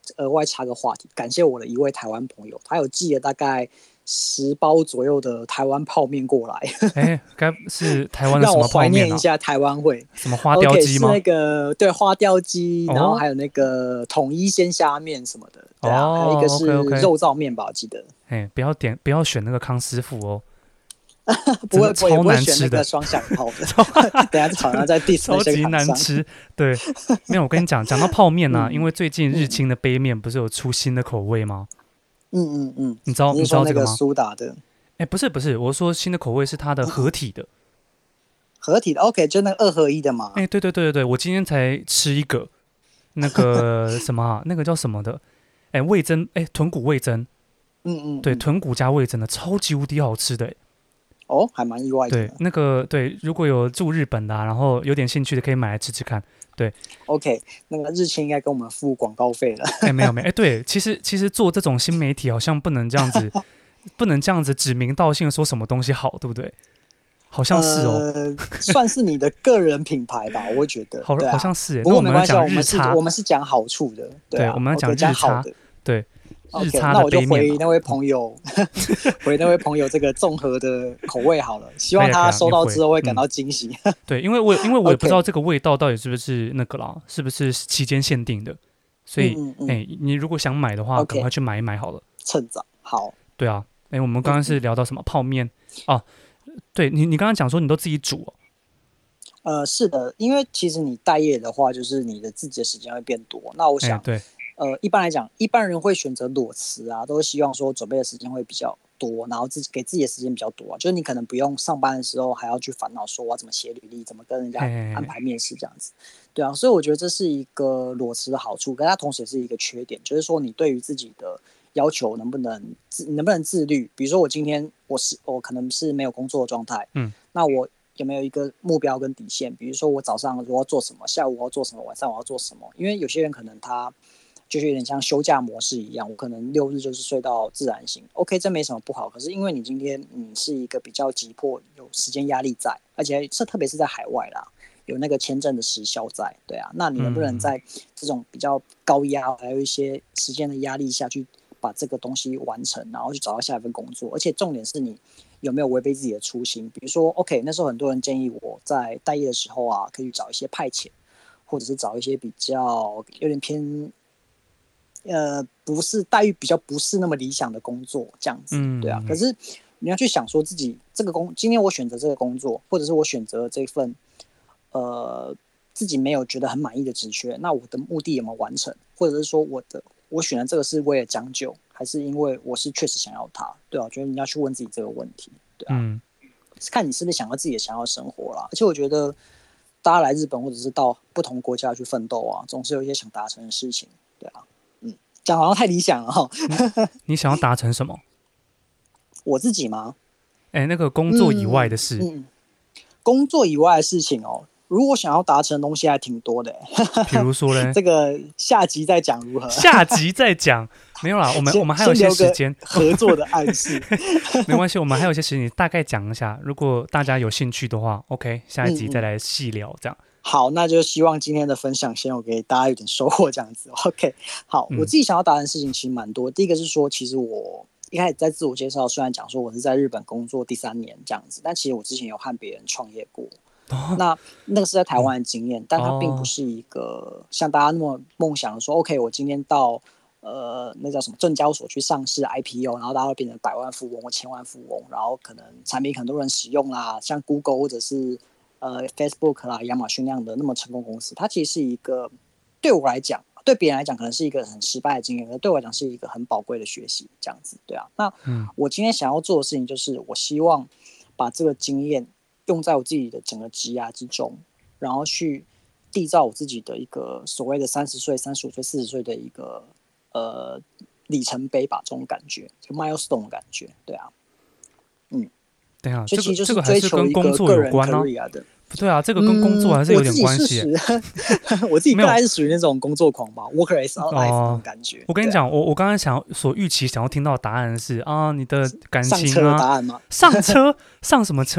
额外插个话题，感谢我的一位台湾朋友，他有寄了大概十包左右的台湾泡面过来。 哎，该是台湾的什让我怀么泡面啊？ 念一下台湾味。 什么花雕 OK， 鸡吗？ 是那个对花雕鸡， 哦然后还有那个统一鲜虾面什么的，对啊， 哦还有一个是 OK，OK 肉燥面吧，我记得。 哎，不要点，不要选那个康师傅哦， 不会， 真的超我也不会难吃的选那个双响炮的。等一下好像在 diss 那超级些厂商。 难吃。对，没有，我跟你讲，讲到泡面啊， 嗯因为最近日清的杯面不是有出新的口味吗？ 嗯嗯嗯， 你知道你你是说那个知道这个吗？ 苏打的哎，不是不是，我说新的口味是它的合体的。 合体的 ？OK，就那个二合一的嘛。 哎，对对对对对，我今天才吃一个，那个什么啊，那个叫什么的？哎，味增，哎，豚骨味增， 嗯嗯， 对， 嗯豚骨加味增的，超级无敌好吃的。 哦，还蛮意外的。 对，那个对，如果有住日本的、啊，然后有点兴趣的，可以买来吃吃看。对， OK，那个日清应该跟我们付广告费了。 哎，没有没有，哎，对，其实其实做这种新媒体好像不能这样子，不能这样子指名道姓说什么东西好，对不对？好像是哦， 呃，算是你的个人品牌吧，我会觉得。 好、 对啊、 好像是。 不过没关系， 那我们要讲我们是， 日差我，们是讲好处的，对啊， 对我们要讲 OK，讲日差好的。 对，日 OK， 差那我就的杯面嘛。 回那位朋友，回那位朋友这个综合的口味好了，希望可以啊他收到你回之后会感嗯到惊喜。 对，因为我因为我也不知 OK 道这个味道到底是不是那个啦，是不是期间限定的，所以， 嗯嗯嗯哎、你如果想买的话， OK 赶快去买一买好了。 趁早，好， 对啊，哎，我们刚刚是聊到什么泡面啊？对你，你刚刚讲说你都自己煮、哦， 呃，是的，因为其实你待业的话，就是你的自己的时间会变多。那我哎， 想， 对， 呃，一般来讲，一般人会选择裸辞啊，都是希望说准备的时间会比较多，然后自己给自己的时间比较多啊。就是你可能不用上班的时候还要去烦恼说我要怎么写履历，怎么跟人家嘿嘿嘿安排面试这样子。对啊，所以我觉得这是一个裸辞的好处，可它同时也是一个缺点，就是说你对于自己的要求能不能自能不能自律。比如说我今天我是我可能是没有工作的状态， 嗯， 那我有没有一个目标跟底线？比如说我早上我要做什么，下午我要做什么，晚上我要做什么？因为有些人可能他就是有点像休假模式一样，我可能六日就是睡到自然醒 ，OK， 这没什么不好。可是因为你今天你是一个比较急迫，有时间压力在，而且这特别是在海外啦，有那个签证的时效在，对啊，那你能不能在这种比较高压，还有一些时间的压力下去把这个东西完成，然后去找到下一份工作？而且重点是你有没有违背自己的初心？比如说 ，OK， 那时候很多人建议我在待业的时候啊，可以找一些派遣，或者是找一些比较有点偏。呃，不是待遇比较不是那么理想的工作，这样子， 嗯对啊。可是你要去想说自己这个工，今天我选择这个工作，或者是我选择这份，呃，自己没有觉得很满意的职缺，那我的目的有没有完成？或者是说我的我选的这个是为了将就，还是因为我是确实想要它？对啊，我觉得你要去问自己这个问题，对啊， 嗯， 看你是不是想要自己想要的生活啦。而且我觉得大家来日本或者是到不同国家去奋斗啊，总是有一些想达成的事情，对啊。讲好像太理想了哈。 你想要达成什么？ 我自己吗？ 哎，那个工作以外的事， 嗯嗯、工作以外的事情哦，如果想要达成的东西还挺多的。 比如说呢？ 这个下集再讲如何？ 下集再讲。没有啦，我们我们还有一些时间合作的暗示。 没关系，我们还有一些时间，大概讲一下。如果大家有兴趣的话 ，OK， 下一集再来细聊这样。 嗯嗯好，那就希望今天的分享先有给大家有点收获，这样子。OK， 好，嗯、我自己想要达成的事情其实蛮多。第一个是说，其实我一开始在自我介绍，虽然讲说我是在日本工作第三年这样子，但其实我之前有和别人创业过。哦、那那个是在台湾的经验，嗯、但它并不是一个像大家那么梦想说、哦、，OK， 我今天到呃那叫什么证交所去上市 I P O， 然后大家会变成百万富翁或千万富翁，然后可能产品很多人使用啦，像 Google 或者是。呃 ，Facebook 啦、亚马逊那样的那么成功公司，它其实是一个对我来讲，对别人来讲可能是一个很失败的经验，可是对我来讲是一个很宝贵的学习，这样子，对啊。那我今天想要做的事情就是，我希望把这个经验用在我自己的整个职涯之中，然后去缔造我自己的一个所谓的三十岁、三十五岁、四十岁的一个呃里程碑吧，这种感觉，就 milestone 的感觉，对啊，嗯。 等一下， 所以其实就是这个还是跟工作有关呢、啊。不对啊，这个跟工作还是有点关系、欸嗯。我自己个人还是属于那种工作狂吧 ，worker is life 那种感觉。 我跟你讲，我我刚刚想所预期想要听到的答案是啊，你的感情啊， 上车的答案吗？ 上车上什么车？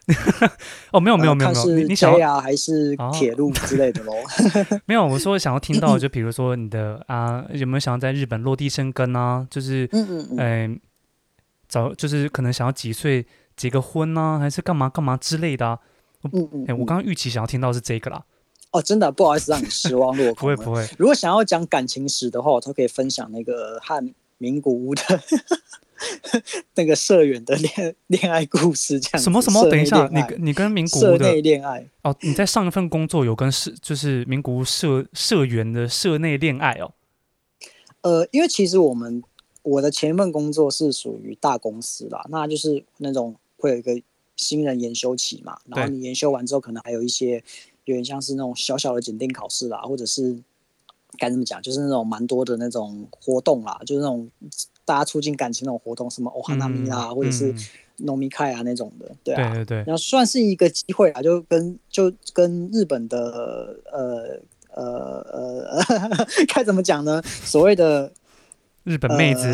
哦，没有没有呃， 没有没有，你看是你想 J 要啊还是哦， 铁路之类的咯。 没有，我说想要听到，就比如说你的啊，有没有想要在日本落地生根啊？就是， 嗯嗯嗯嗯、早就是可能想要几岁结个婚呢、还是干嘛干嘛之类的啊？哎，我嗯嗯嗯。 刚刚预期想要听到是这个啦， 哦，真的不好意思让你失望落空了。 不会不会， 如果想要讲感情史的话，我都可以分享那个和名古屋的那个社员的恋恋爱故事，这样子， 什么什么？ 社等一下， 内恋爱， 你跟你跟名古屋社的内恋爱。 哦，你在上一份工作有跟社就是名古屋社社员的社内恋爱哦？ 呃，因为其实我们我的前一份工作是属于大公司啦，那就是那种会有一个新人研修期嘛，然后对， 你研修完之后，可能还有一些有点像是那种小小的检定考试啦，或者是该怎么讲，就是那种蛮多的那种活动啦，就是那种大家促进感情那种活动，什么欧哈纳米嗯啦，或者是嗯， 农米开啊那种的，对啊， 对对对， 然后算是一个机会啊，就跟就跟日本的呃呃呃该怎么讲呢？所谓的日本妹呃， 子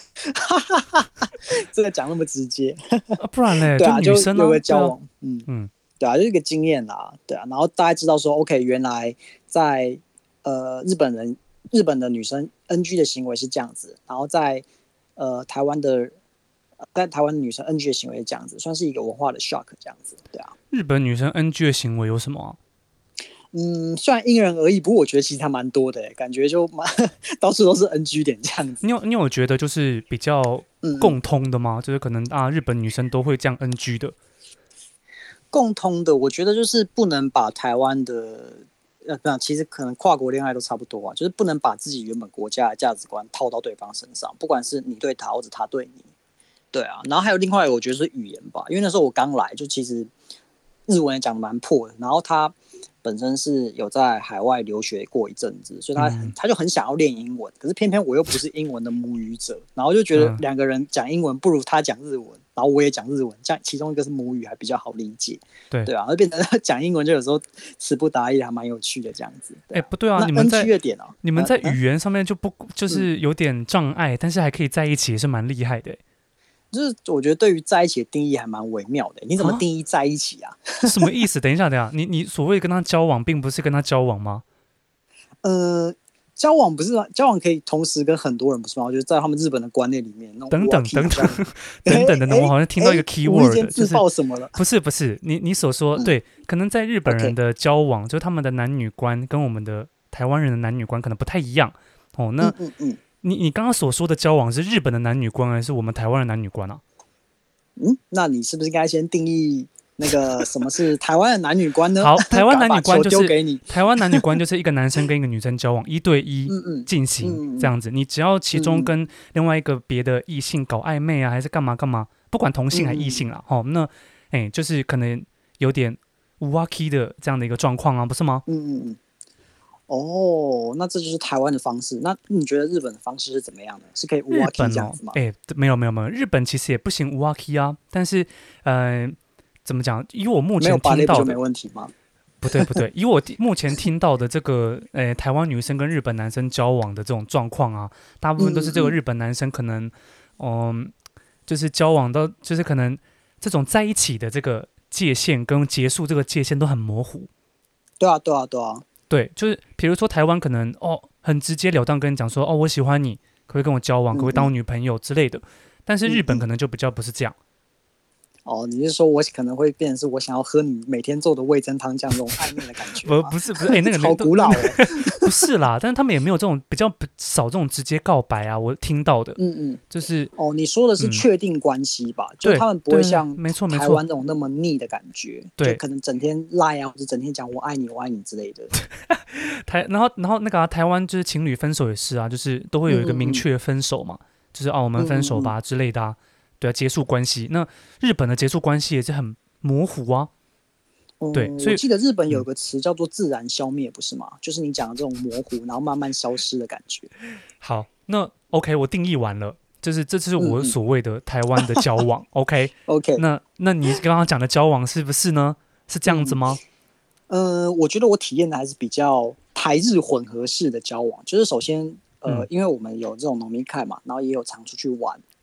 这个讲那么直接， 啊，不然嘞，就对啊，就有女生呢、对啊， 个交往，嗯， 嗯， 对啊，就是一个经验啦，对啊，然后大家知道说，OK，原来在呃日本人日本的女生 N G 的行为是这样子，然后在呃台湾的在台湾的女生 N G 的行为是这样子，算是一个文化的 shock 这样子，对啊， 日本女生 N G 的行为有什么啊？ 嗯，虽然因人而异，不过我觉得其实还蛮多的，感觉就蛮到处都是 N G 点这样子， 你有你有觉得就是比较嗯嗯。 共通的吗？就是可能啊，日本女生都会这样 N G 的， 共通的，我觉得就是不能把台湾的，呃，不，其实可能跨国恋爱都差不多啊，就是不能把自己原本国家的价值观套到对方身上，不管是你对他或者他对你，对啊。然后还有另外，我觉得是语言吧，因为那时候我刚来，就其实日文也讲得蛮破的，然后他本身是有在海外留学过一阵子，所以他很嗯他就很想要练英文，可是偏偏我又不是英文的母语者，然后就觉得嗯， 两个人讲英文不如他讲日文，然后我也讲日文，这样其中一个是母语还比较好理解， 对， 对啊，就变成讲英文就有时候词不达意，还蛮有趣的这样子。 哎，不对啊， 那你们 N G 在的点哦， 你们嗯嗯在语言上面就不就嗯， 是有点障碍，但是还可以在一起，也是蛮厉害的就是我觉得对于在一起的定义还蛮微妙的，你怎么啊。 定义在一起啊？ 什么意思？等一下，等一下，你你所谓跟他交往，并不是跟他交往吗？ 呃，交往不是交往可以同时跟很多人不是吗？我觉得在他们日本的观念里面，那种等 u 等 a 等 k 好像等等等等等，我好像听到一个 key 无意 word， 间自就是爆什么了？ 不是不是你你所说对，可能在日本人 ？OK， 的交往，就他们的男女观跟我们的台湾人的男女观可能不太一样哦。那嗯嗯嗯你你刚刚所说的交往是日本的男女观，还是我们台湾的男女观啊？ 嗯，那你是不是应该先定义那个什么是台湾的男女观呢？ 好，台湾赶快把球男女观就是丢给你。 台湾男女观就是一个男生跟一个女生交往，一对一嗯嗯进行嗯嗯这样子。你只要其中嗯跟另外一个别的异性搞暧昧啊，还是干嘛干嘛，不管同性还异性啦，哦，那哎，就是可能有点无 a k 的这样的一个状况啊，不是吗？ 嗯嗯嗯。哦，那这就是台湾的方式。那你觉得日本的方式是怎么样的？是可以无日 a k 本哦， 这样子吗？ 哎，没有没有没有，日本其实也不行无 a k 啊，但是呃，怎么讲？以我目没有前听到的芭蕾不就没，问题吗？ 不对不对，以我目前听到的这个，呃，台湾女生跟日本男生交往的这种状况啊，大部分都是这个嗯嗯日本男生可能，嗯，就是交往到，就是可能这种在一起的这个界限跟结束这个界限都很模糊。 对啊，对啊，对啊。 对，就是比如说台湾可能哦很直截了当跟你讲说，哦我喜欢你，可不可以跟我交往，可不可以当我嗯嗯女朋友之类的。但是日本嗯嗯。 可能就比较不是这样。 哦，你是说我可能会变成是我想要喝你每天做的味噌汤这样这种暧昧的感觉不吗？ 不是不是，哎、那个好古老哦。 不是啦，但是他们也没有这种比较少这种直接告白啊，我听到的嗯嗯。 就是哦，你说的是嗯确定关系吧？就对他们不会对， 像没错没错， 台湾那种那么腻的感觉， 对就可能整天赖啊，或者整天讲我爱你，我爱你之类的。 台，然后然后那个、啊、台湾就是情侣分手也是啊，就是都会有一个嗯嗯嗯明确的分手嘛，就是哦我们分手嗯嗯吧之类的啊，对啊，结束关系。那日本的结束关系也是很模糊啊， 嗯， 对，所以我记得日本有嗯， 个词叫做自然消灭，不是吗？就是你讲的这种模糊，然后慢慢消失的感觉。 好，那 OK，我定义完了，就是这就是我嗯嗯所谓的台湾的交往，OK， ，OK， 那那你刚刚讲的交往是不是呢？是这样子嗯吗？ 呃，我觉得我体验的还是比较台日混合式的交往，就是首先，呃， 嗯， 因为我们有这种农民看嘛，然后也有常出去玩，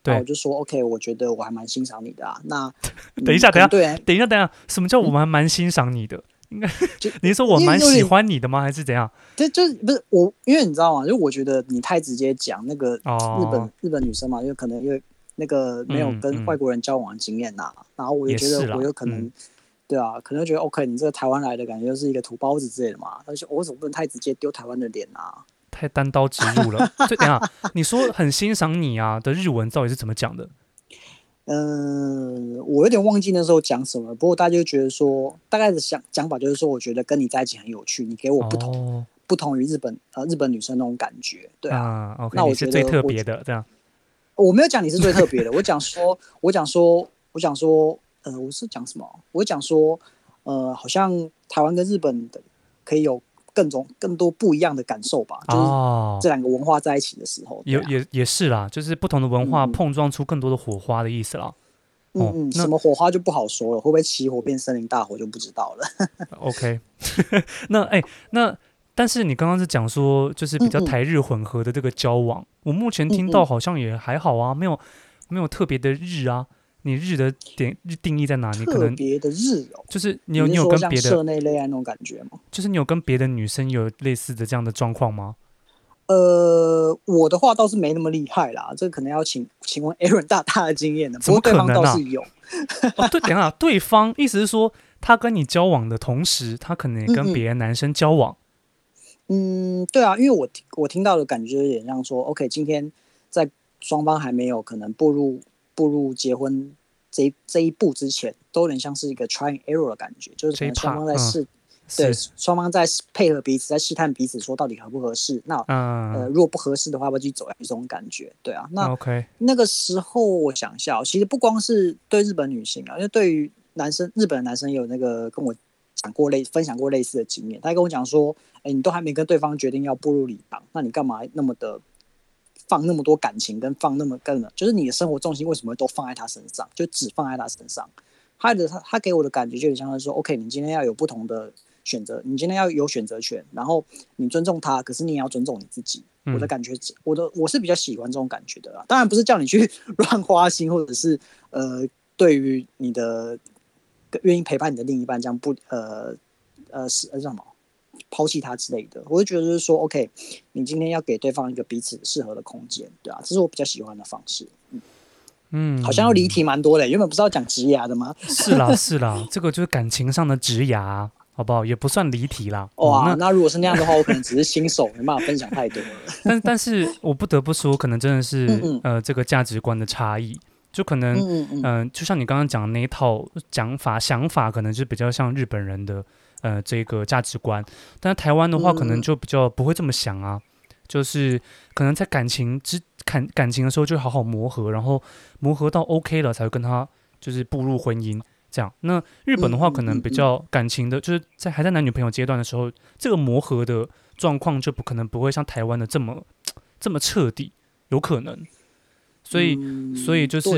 那我就说 OK， 我觉得我还蛮欣赏你的啊。那、 嗯、等一下，等一下， 对， 等一下，等一下，什么叫我还蛮欣赏你的？应该你是说我蛮喜欢你的吗？还是怎样？ 这就不是我，因为你知道吗？就我觉得你太直接讲那个日本、 哦、 日本女生嘛，因为可能因为那个没有跟外国人交往的经验呐、嗯嗯，然后我就觉得我有可能。对啊，可能觉得 OK， 你这个台湾来的感觉就是一个土包子之类的嘛。而且我怎么不能太直接丢台湾的脸啊？ 太单刀直入了。就等一下，你说很欣赏你啊的日文到底是怎么讲的？ 嗯，我有点忘记那时候讲什么，不过大家就觉得说，大概的想讲法就是说，我觉得跟你在一起很有趣，你给我不同、哦、不同于日本呃日本女生那种感觉，对啊。 嗯、okay, 那我觉得你是最特别的，这样。 我没有讲你是最特别的，我讲说，我讲说，我讲说。呃，我是讲什么？我讲说，呃，好像台湾跟日本的可以有更种更多不一样的感受吧，就是这两个文化在一起的时候， 也、哦啊、也也是啦，就是不同的文化碰撞出更多的火花的意思啦。 嗯嗯，哦、什么火花就不好说了，会不会起火变森林大火就不知道了。 OK， 那哎、欸，那但是你刚刚是讲说，就是比较台日混合的这个交往，嗯嗯我目前听到好像也还好啊，没有没有特别的日啊。你日的点日定义在哪？你可能特别的日哦， 就是你有你有跟别的社内恋爱那种感觉吗？ 就是你有跟别的女生有类似的这样的状况吗？ 呃，我的话倒是没那么厉害啦，这个可能要请请问 Aaron 大大的经验的。 怎么可能啊？ 不过对方倒是有。 哦，对，等一下，对方意思是说他跟你交往的同时，他可能也跟别的男生交往。 嗯, 嗯，对啊，因为我我听到的感觉有点像说 ，OK， 今天在双方还没有可能步入。步入结婚这这一步之前，都有点像是一个 try and error 的感觉，就是可能双方在试，嗯、对，双方在配合彼此，在试探彼此，说到底合不合适。那、嗯、呃，如果不合适的话，要不要继续走下去？这种感觉，对啊。那 OK， 那个时候我想一下，其实不光是对日本女性啊，因为对于男生，日本的男生有那个跟我讲过类分享过类似的经验，他跟我讲说，哎，你都还没跟对方决定要步入礼堂，那你干嘛那么的？放那么多感情跟放那么跟的，就是你的生活重心为什么都放在他身上，就只放在他身上。他的他他给我的感觉就有点像是说 ，OK， 你今天要有不同的选择，你今天要有选择权，然后你尊重他，可是你也要尊重你自己。嗯、我的感觉，我的我是比较喜欢这种感觉的啦。当然不是叫你去乱花心，或者是呃，对于你的愿意陪伴你的另一半这样不呃呃是呃什么？抛弃他之类的，我就觉得就是说 ，OK， 你今天要给对方一个彼此适合的空间，对啊，这是我比较喜欢的方式。嗯，嗯好像要离题蛮多的，原本不是要讲职涯的吗？ 是啦，是啦，这个就是感情上的职涯，好不好？也不算离题啦。 哇、哦那，那如果是那样的话，我可能只是新手，没办法分享太多了。 但但是我不得不说，可能真的是嗯嗯呃这个价值观的差异。就可能，嗯嗯嗯、呃，就像你刚刚讲的那一套讲法、想法，可能就比较像日本人的呃这个价值观。但是台湾的话，可能就比较不会这么想啊，嗯、就是可能在感情之感感情的时候，就好好磨合，然后磨合到 OK 了，才会跟他就是步入婚姻这样。那日本的话，可能比较感情的，就是在还在男女朋友阶段的时候，这个磨合的状况就不可能不会像台湾的这么这么彻底，有可能。所以，嗯、所以就是，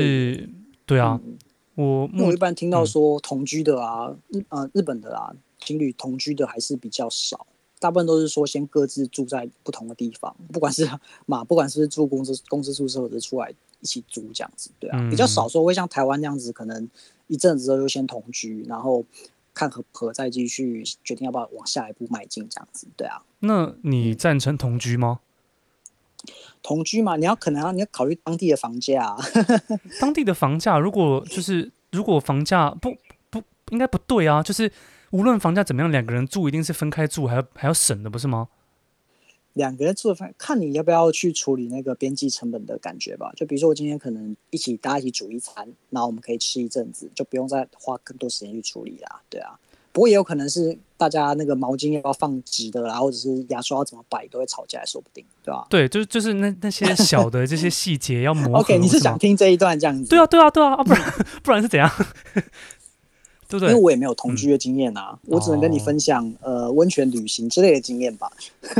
对, 对啊，嗯、我我一般听到说同居的啊，日呃日本的啊，情侣同居的还是比较少，大部分都是说先各自住在不同的地方，不管是嘛，不管是住公司公司宿舍或者出来一起住这样子，对啊，嗯、比较少说会像台湾那样子，可能一阵子之后就先同居，然后看合不合再继续决定要不要往下一步迈进这样子，对啊。 那你赞成同居吗？ 同居嘛，你要可能要你要考虑当地的房价、啊。 当地的房价，如果就是如果房价不不应该不对啊，就是无论房价怎么样，两个人住一定是分开住，还要还要省的，不是吗？ 两个人住的饭，看你要不要去处理那个边际成本的感觉吧。就比如说我今天可能一起大家一起煮一餐，然后我们可以吃一阵子，就不用再花更多时间去处理啦，对啊。不过也有可能是大家那个毛巾要不要放直的啦，或者是牙刷要怎么摆，都会吵架，说不定，对吧？ 对，就是就是那那些小的这些细节要磨合。 OK， 你是想听这一段这样子？ 对啊，对啊，对啊，啊不然不然是怎样？对不对？ 因为我也没有同居的经验啊，嗯、我只能跟你分享、哦、呃温泉旅行之类的经验吧。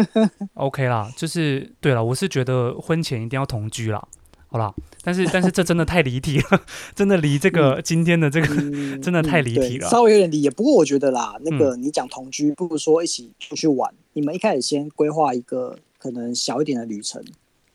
OK 啦，就是对了，我是觉得婚前一定要同居啦。好啦，但是但是这真的太离题了，真的离这个今天的这个、嗯、真的太离题了、 嗯，稍微有点离。不过我觉得啦，那个你讲同居，不如说一起出去玩。你们一开始先规划一个可能小一点的旅程，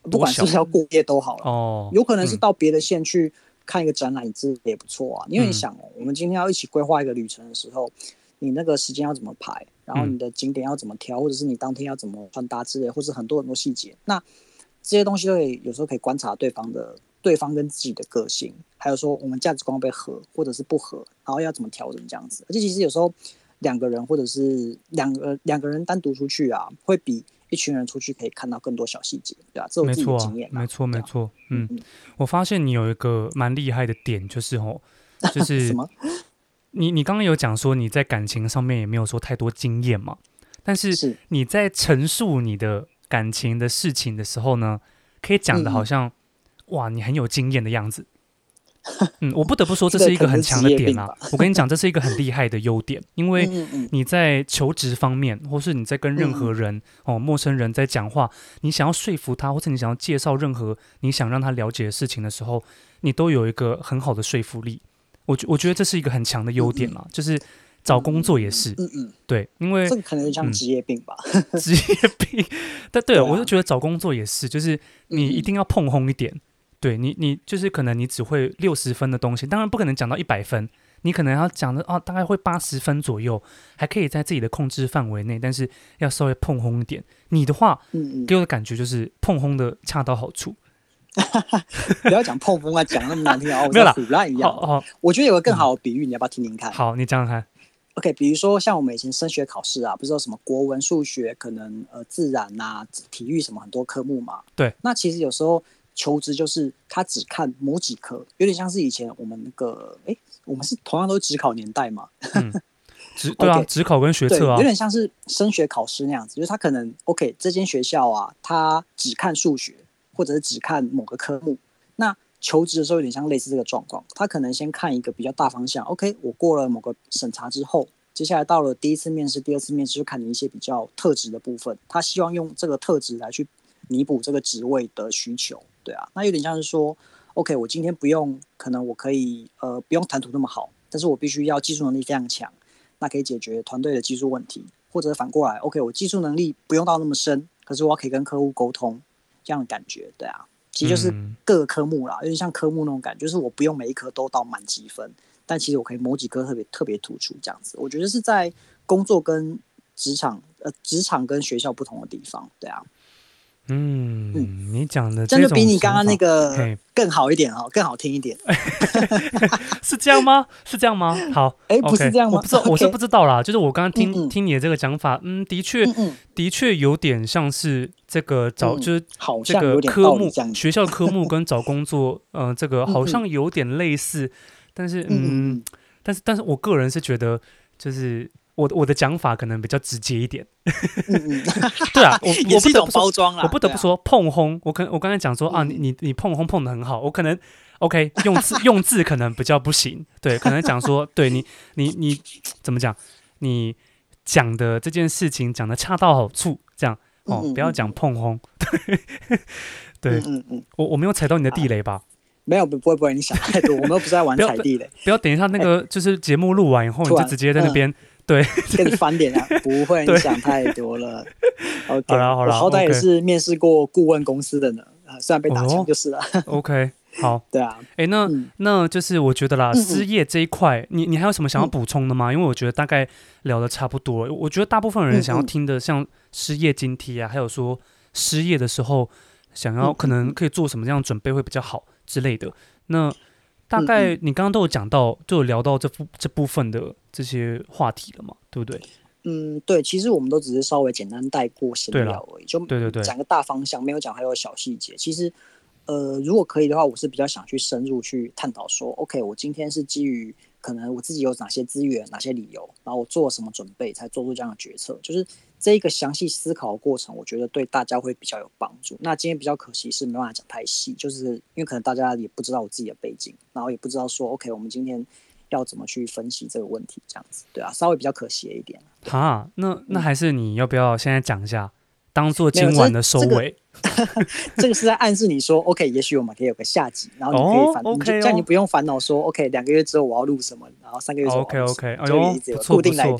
不管是不是要过夜都好了。 哦， 有可能是到别的县去看一个展览，这也不错啊。因为你想、哦，我们今天要一起规划一个旅程的时候，你那个时间要怎么排，然后你的景点要怎么挑，或者是你当天要怎么穿搭之类，或是很多很多细节。那这些东西都可以有时候可以观察对方的对方跟自己的个性，还有说我们价值观会合或者是不合，然后要怎么调整这样子。而且其实有时候两个人或者是两个两个人单独出去啊，会比一群人出去可以看到更多小细节，对吧、啊？这是我自己的经验、啊。 没错，没错，嗯，嗯我发现你有一个蛮厉害的点，就是哦，就是什么？ 你你刚刚有讲说你在感情上面也没有说太多经验嘛，但是你在陈述你的感情的事情的时候呢，可以讲的好像、嗯、哇你很有经验的样子。嗯，我不得不说这是一个很强的点啊！我跟你讲，这是一个很厉害的优点，因为你在求职方面，或是你在跟任何人、嗯、哦陌生人在讲话，你想要说服他，或者你想要介绍任何你想让他了解的事情的时候，你都有一个很好的说服力。我我觉得这是一个很强的优点嘛，嗯嗯就是找工作也是，嗯嗯，对，因为这个可能像职业病吧， 嗯、职业病。但对、啊，我就觉得找工作也是，就是你一定要碰轰一点。嗯对你，你就是可能你只会六十分的东西，当然不可能讲到一百分，你可能要讲的哦，大概会八十分左右，还可以在自己的控制范围内，但是要稍微碰轰一点。你的话，嗯嗯给我的感觉就是碰轰的恰到好处。 不要讲碰轰啊，讲那么难听啊，我像唬烂一样。 好好我觉得有个更好的比喻，嗯、你要不要听听看？ 好，你讲讲看。 OK， 比如说像我们以前升学考试啊，不是有什么国文、数学，可能呃自然啊、体育什么很多科目嘛。 对。 那其实有时候。求职就是他只看某几科，有点像是以前我们那个，哎，我们是同样都是指考年代嘛，嗯， 对啊，指考跟学测啊， 有点像是升学考试那样子，就是他可能 OK 这间学校啊，他只看数学，或者是只看某个科目。那求职的时候有点像类似这个状况，他可能先看一个比较大方向 ，OK， 我过了某个审查之后，接下来到了第一次面试、第二次面试，就看你一些比较特质的部分，他希望用这个特质来去弥补这个职位的需求。对啊，那有点像是说 ，OK， 我今天不用，可能我可以呃不用谈吐那么好，但是我必须要技术能力非常强，那可以解决团队的技术问题，或者反过来 ，OK， 我技术能力不用到那么深，可是我可以跟客户沟通，这样的感觉，对啊，其实就是各个科目啦，有点像科目那种感觉，就是我不用每一科都到满积分，但其实我可以某几科特别特别突出这样子，我觉得是在工作跟职场呃职场跟学校不同的地方，对啊。 嗯, 嗯，你讲的这就比你刚刚那个更好一点哦，更好听一点。 是这样吗？是这样吗？好， 哎、欸，不是这样吗？ 我不知道， okay. 我是不知道啦。就是我刚刚听、 嗯嗯、 听你的这个讲法，嗯，的确，嗯嗯的确有点像是这个找，嗯、就是这个科目，学校科目跟找工作，呃，这个好像有点类似，但是，嗯，嗯但是，但是我个人是觉得，就是我我的讲法可能比较直接一点。嗯嗯，对啊，我也是一种包装啊。 我不得不说，碰轰，我可我刚才讲说、嗯、啊，你你你碰轰碰得很好，我可能 OK 用字用字可能比较不行，对，可能讲说，对你你你怎么讲，你讲的这件事情讲的恰到好处，这样哦，嗯嗯嗯不要讲碰轰，对对，嗯嗯嗯我我没有踩到你的地雷吧？啊没有，不会不会，你想太多，我们又不是在玩踩地雷。 不要等一下那个就是节目录完以后，你就直接在那边、嗯、对跟你翻脸啊，不会，你想太多了。OK， 好啦好啦， 我好歹也是面试过顾问公司的呢，啊，虽然被打枪就是了。 哦、OK， 好， 对啊， 哎，那、嗯、那就是我觉得啦，嗯嗯失业这一块，你你还有什么想要补充的吗？嗯、因为我觉得大概聊得差不多了。我觉得大部分人想要听的，像失业津贴啊，还有说失业的时候想要可能可以做什么样的准备会比较好之类的。那大概你刚刚都有讲到，就有聊到这部这部分的这些话题了嘛，对不对？ 嗯，对，其实我们都只是稍微简单带过闲聊而已，就对对对， 讲个大方向，没有讲还有小细节。其实，呃，如果可以的话，我是比较想去深入去探讨说 ，OK， 我今天是基于可能我自己有哪些资源、哪些理由，然后我做了什么准备才做出这样的决策，就是这一个详细思考的过程，我觉得对大家会比较有帮助。那今天比较可惜是没办法讲太细，就是因为可能大家也不知道我自己的背景，然后也不知道说 OK， 我们今天要怎么去分析这个问题，这样子，对啊，稍微比较可惜一点。 哈，那那还是你要不要现在讲一下，当做今晚的收尾？ 这个, 这个是在暗示你说 ，OK， 也许我们可以有个下集，然后你可以烦， 哦 okay 哦、 这样你不用烦恼说 ，OK， 两个月之后我要录什么，然后三个月之后 ，OK OK， 哎呦，不错，固定来宾。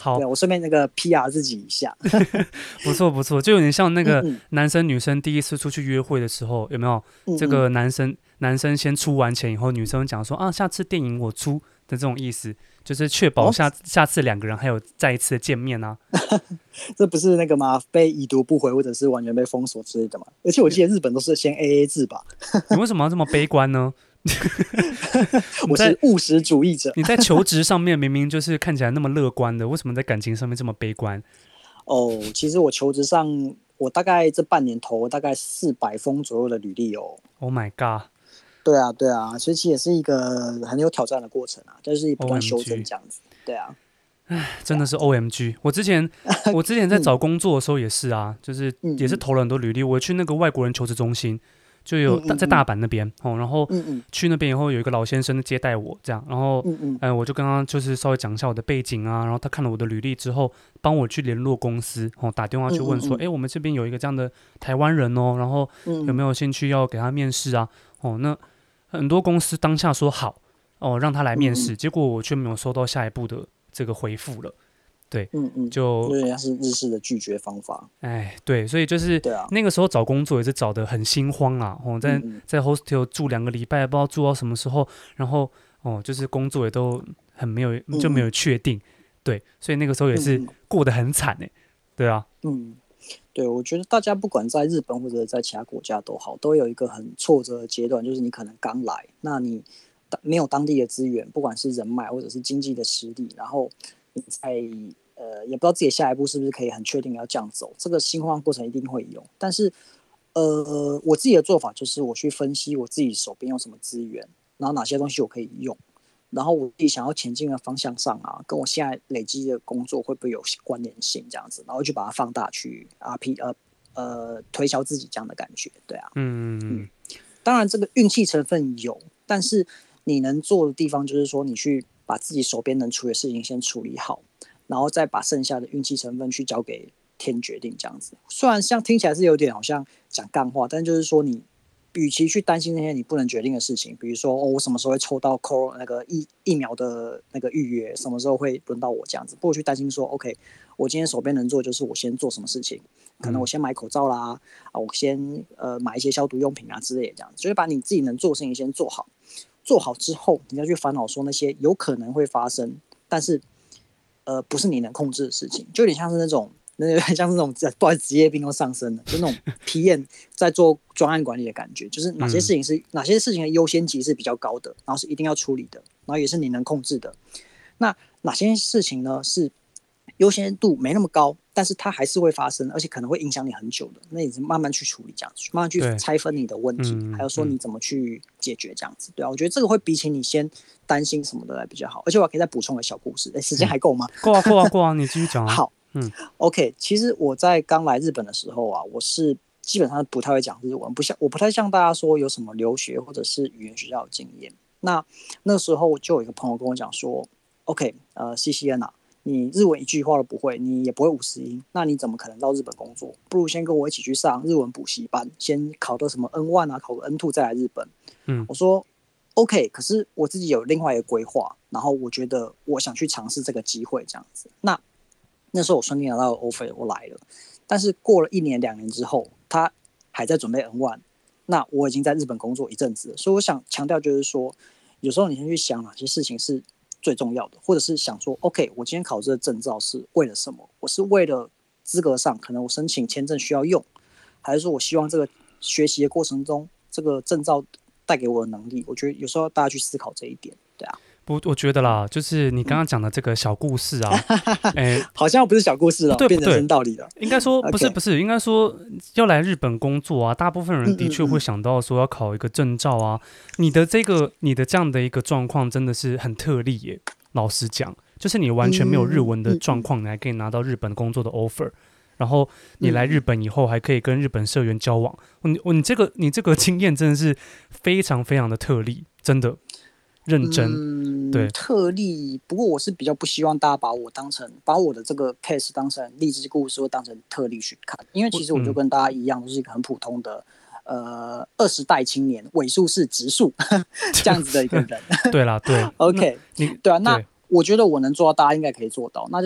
好， 对我顺便那个 P R 自己一下， 不错不错，就有点像那个嗯男生女生第一次出去约会的时候，有没有？ 嗯这个男生男生先出完钱以后，女生讲说啊，下次电影我出的这种意思，就是确保哦， 下、下次两个人还有再一次的见面啊。 这不是那个吗？被已读不回或者是完全被封锁之类的吗？而且我记得日本都是先 A A 制吧， 你为什么要这么悲观呢？你我在是务实主义者。 你在求职上面明明就是看起来那么乐观的，为什么在感情上面这么悲观哦，其实我求职上，我大概这半年投了大概四百封左右的履历哦。 ？Oh my god！ 对啊，对啊，所以其实也是一个很有挑战的过程啊，就是不断修正 O M G， 这样子。对啊， 真的是 O M G！我之前我之前在找工作的时候也是啊，就是嗯也是投了很多履历。我去那个外国人求职中心，就有嗯嗯在大阪那边哦，然后嗯嗯去那边以后有一个老先生接待我，这样，然后嗯嗯嗯、呃我就跟他就是稍微讲一下我的背景啊，然后他看了我的履历之后，帮我去联络公司哦，打电话去问说，哎、 嗯嗯我们这边有一个这样的台湾人哦，然后嗯有没有兴趣要给他面试啊？哦，那很多公司当下说好哦，让他来面试， 嗯结果我却没有收到下一步的这个回复了。对， 嗯嗯， 就有点像是日式的拒绝方法。 哎，对，所以就是对啊， 那个时候找工作也是找的很心慌啊，哦，在嗯嗯在 hostel 住两个礼拜，不知道住到什么时候，然后哦，就是工作也都很没有嗯就没有确定，对，所以那个时候也是嗯过得很惨哎，对啊， 嗯，对，我觉得大家不管在日本或者在其他国家都好，都有一个很挫折的阶段，就是你可能刚来，那你没有当地的资源，不管是人脉或者是经济的实力，然后你在呃也不知道自己下一步是不是可以很确定要这样走，这个心慌过程一定会有。但是呃，我自己的做法就是我去分析我自己手边有什么资源，然后哪些东西我可以用。然后我自己想要前进的方向上啊，跟我现在累积的工作会不会有关联性这样子，然后去把它放大去 R P 呃呃推销自己这样的感觉，对啊， 嗯嗯，当然这个运气成分有，但是你能做的地方就是说你去把自己手边能处理的事情先处理好，然后再把剩下的运气成分去交给天决定这样子。虽然像听起来是有点好像讲干话，但就是说你。与其去担心那些你不能决定的事情，比如说哦，我什么时候会抽到 Cor 那个疫疫苗的那个预约，什么时候会轮到我这样子，不如去担心说 ，OK， 我今天手边能做就是我先做什么事情，可能我先买口罩啦，啊，我先呃买一些消毒用品啊之类的，这样子，就是把你自己能做的事情先做好，做好之后，你再去烦恼说那些有可能会发生，但是呃不是你能控制的事情，就有点像是那种。那有点像是那种不好意思，职业病都上升了，就那种 P M 在做专案管理的感觉，就是哪些事情是、嗯、哪些事情的优先级是比较高的，然后是一定要处理的，然后也是你能控制的。那哪些事情呢是优先度没那么高，但是它还是会发生，而且可能会影响你很久的，那你是慢慢去处理这样子，慢慢去拆分你的问题，还有说你怎么去解决这样子。对啊，我觉得这个会比起你先担心什么的来比较好。而且我可以再补充个小故事，哎，时间还够吗？ 够啊，够啊，够啊，你继续讲啊。 好。嗯 ，OK， 其实我在刚来日本的时候啊，我是基本上不太会讲日文，不像我不太像大家说有什么留学或者是语言学校的经验。那那时候就有一个朋友跟我讲说 ，OK， 呃 ，C C N 啊，你日文一句话都不会，你也不会五十音，那你怎么可能到日本工作？不如先跟我一起去上日文补习班，先考个什么 N 一 啊，考个 N 二再来日本。嗯，我说 OK， 可是我自己有另外一个规划，然后我觉得我想去尝试这个机会，这样子。那那时候我顺利拿到 offer， 我来了。但是过了一年两年之后，他还在准备 N 一， 那我已经在日本工作一阵子了。所以我想强调就是说，有时候你先去想哪些事情是最重要的，或者是想说 OK， 我今天考这个证照是为了什么？我是为了资格上，可能我申请签证需要用，还是说我希望这个学习的过程中，这个证照带给我的能力？我觉得有时候大家去思考这一点，对啊。 不，我觉得啦，就是你刚刚讲的这个小故事啊，哎、 欸，好像不是小故事了， 对， 变人生道理了。 应该说不是不是，应该说要来日本工作啊，大部分人的确会想到说要考一个证照啊。嗯嗯嗯，你的这个你的这样的一个状况真的是很特例耶。老实讲，就是你完全没有日文的状况，嗯嗯嗯，你还可以拿到日本工作的 offer。然后你来日本以后，还可以跟日本社员交往。你你这个你这个经验真的是非常非常的特例，真的。认真、 嗯、 对特例，不过我是比较不希望大家把我当成把我的这个 case 当成励志故事或当成特例去看，因为其实我就跟大家一样，都是一个很普通的呃二十代青年，尾数是直数这样子的一个人。 对啦，对 ，OK， 对啊，那我觉得我能做到，大家应该可以做到，那就是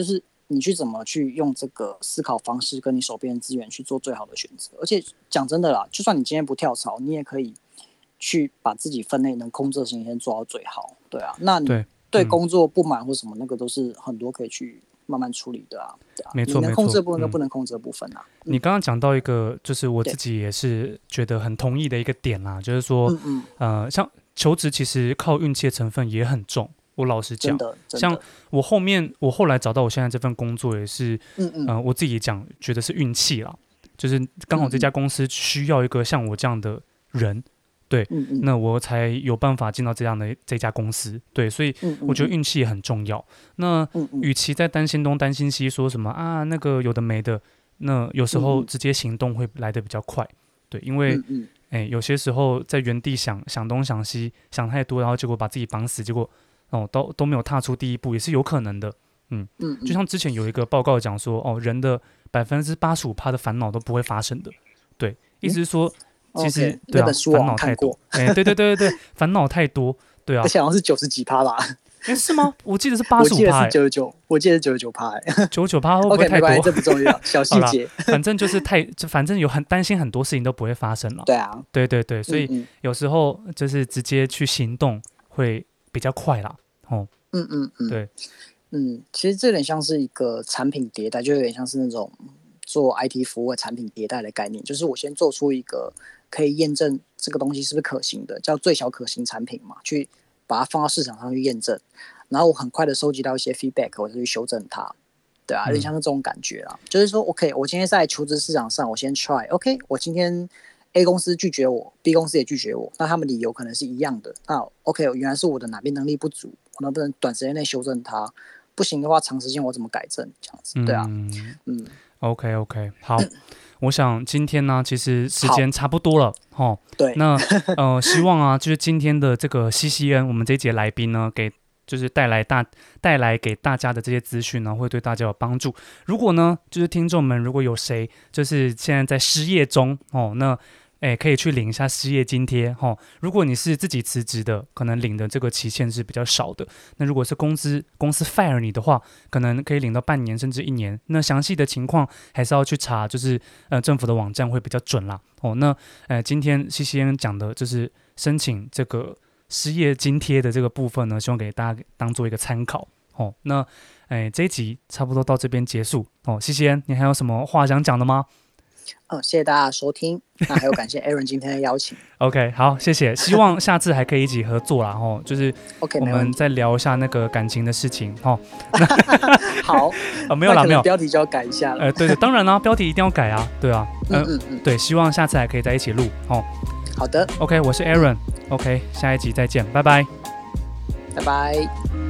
你去怎么去用这个思考方式跟你手边的资源去做最好的选择。而且讲真的啦，就算你今天不跳槽，你也可以去把自己分内能控制的事情先做到最好。对啊，那你对工作不满或什么，那个都是很多可以去慢慢处理的啊。对啊， 没错， 你能控制的部分跟不能控制的部分啊。 嗯、你刚刚讲到一个，就是我自己也是觉得很同意的一个点啦，就是说，嗯嗯呃，像求职其实靠运气的成分也很重。我老实讲，像我后面我后来找到我现在这份工作也是，嗯嗯，呃，我自己讲觉得是运气啦，就是刚好这家公司需要一个像我这样的人，对，嗯嗯，那我才有办法进到这样的这家公司，对，所以我觉得运气也很重要。那与其在担心东担心西，说什么啊那个有的没的，那有时候直接行动会来得比较快，对，因为。嗯嗯哎，有些时候在原地想想东想西，想太多，然后结果把自己绑死，结果哦都都没有踏出第一步，也是有可能的。嗯嗯，就像之前有一个报告讲说，哦，人的百分之八十五趴的烦恼都不会发生的。对，意思是说，嗯、其实、okay, 对啊，烦恼太多。哎，对对对对对，烦恼太多，对啊。 而且好像是九十几趴吧？ 哎，是吗？我记得是八十五趴， 我记得是九十九，我记得是九十九趴， 九十九趴会不会太多？ okay, 这不重要，小细节。 反正就是太，反正有很担心很多事情都不会发生了。 对啊， 对对对，所以有时候就是直接去行动会比较快啦。哦， 嗯嗯嗯， 对， 嗯，其实这有点像是一个产品迭代，就有点像是那种做 I T 服务的产品迭代的概念，就是我先做出一个可以验证这个东西是不是可行的，叫最小可行产品嘛，去把它放到市场上去验证，然后我很快的收集到一些 feedback， 我就去修正它，对啊，有点像是这种感觉啦。嗯、就是说 ，OK， 我今天在求职市场上，我先 try，OK，、okay, 我今天 A 公司拒绝我 ，B 公司也拒绝我，那他们理由可能是一样的。那 OK， 原来是我的哪边能力不足，我能不能短时间内修正它？不行的话，长时间我怎么改正？这样子，对啊，嗯嗯 ，OK OK， 好。我想今天呢，其实时间差不多了，齁。 对。 那呃，希望啊，就是今天的这个 C C N， 我们这一节来宾呢，给就是带来大带来给大家的这些资讯呢，会对大家有帮助。如果呢，就是听众们如果有谁就是现在在失业中哦，那哎可以去领一下失业津贴哦。如果你是自己辞职的，可能领的这个期限是比较少的。那如果是公司公司 fire 你的话，可能可以领到半年甚至一年。那详细的情况还是要去查，就是呃政府的网站会比较准啦。哦，那呃今天 C C N 讲的就是申请这个失业津贴的这个部分呢，希望给大家当做一个参考。哦，那哎这一集差不多到这边结束。哦 ，C C N 你还有什么话想讲的吗？ 嗯，谢谢大家的收听，那还有感谢 Aaron 今天的邀请。 OK， 好，谢谢，希望下次还可以一起合作啦，吼，就是我们再聊一下那个感情的事情，吼。 好， 啊，没有啦，没有， 标题就要改一下了。 呃，对对，当然啦，标题一定要改啊，对啊，呃、嗯嗯嗯，对，希望下次还可以在一起录，吼。 好的 ，OK， 我是 Aaron，OK， 下一集再见，拜拜， 拜拜。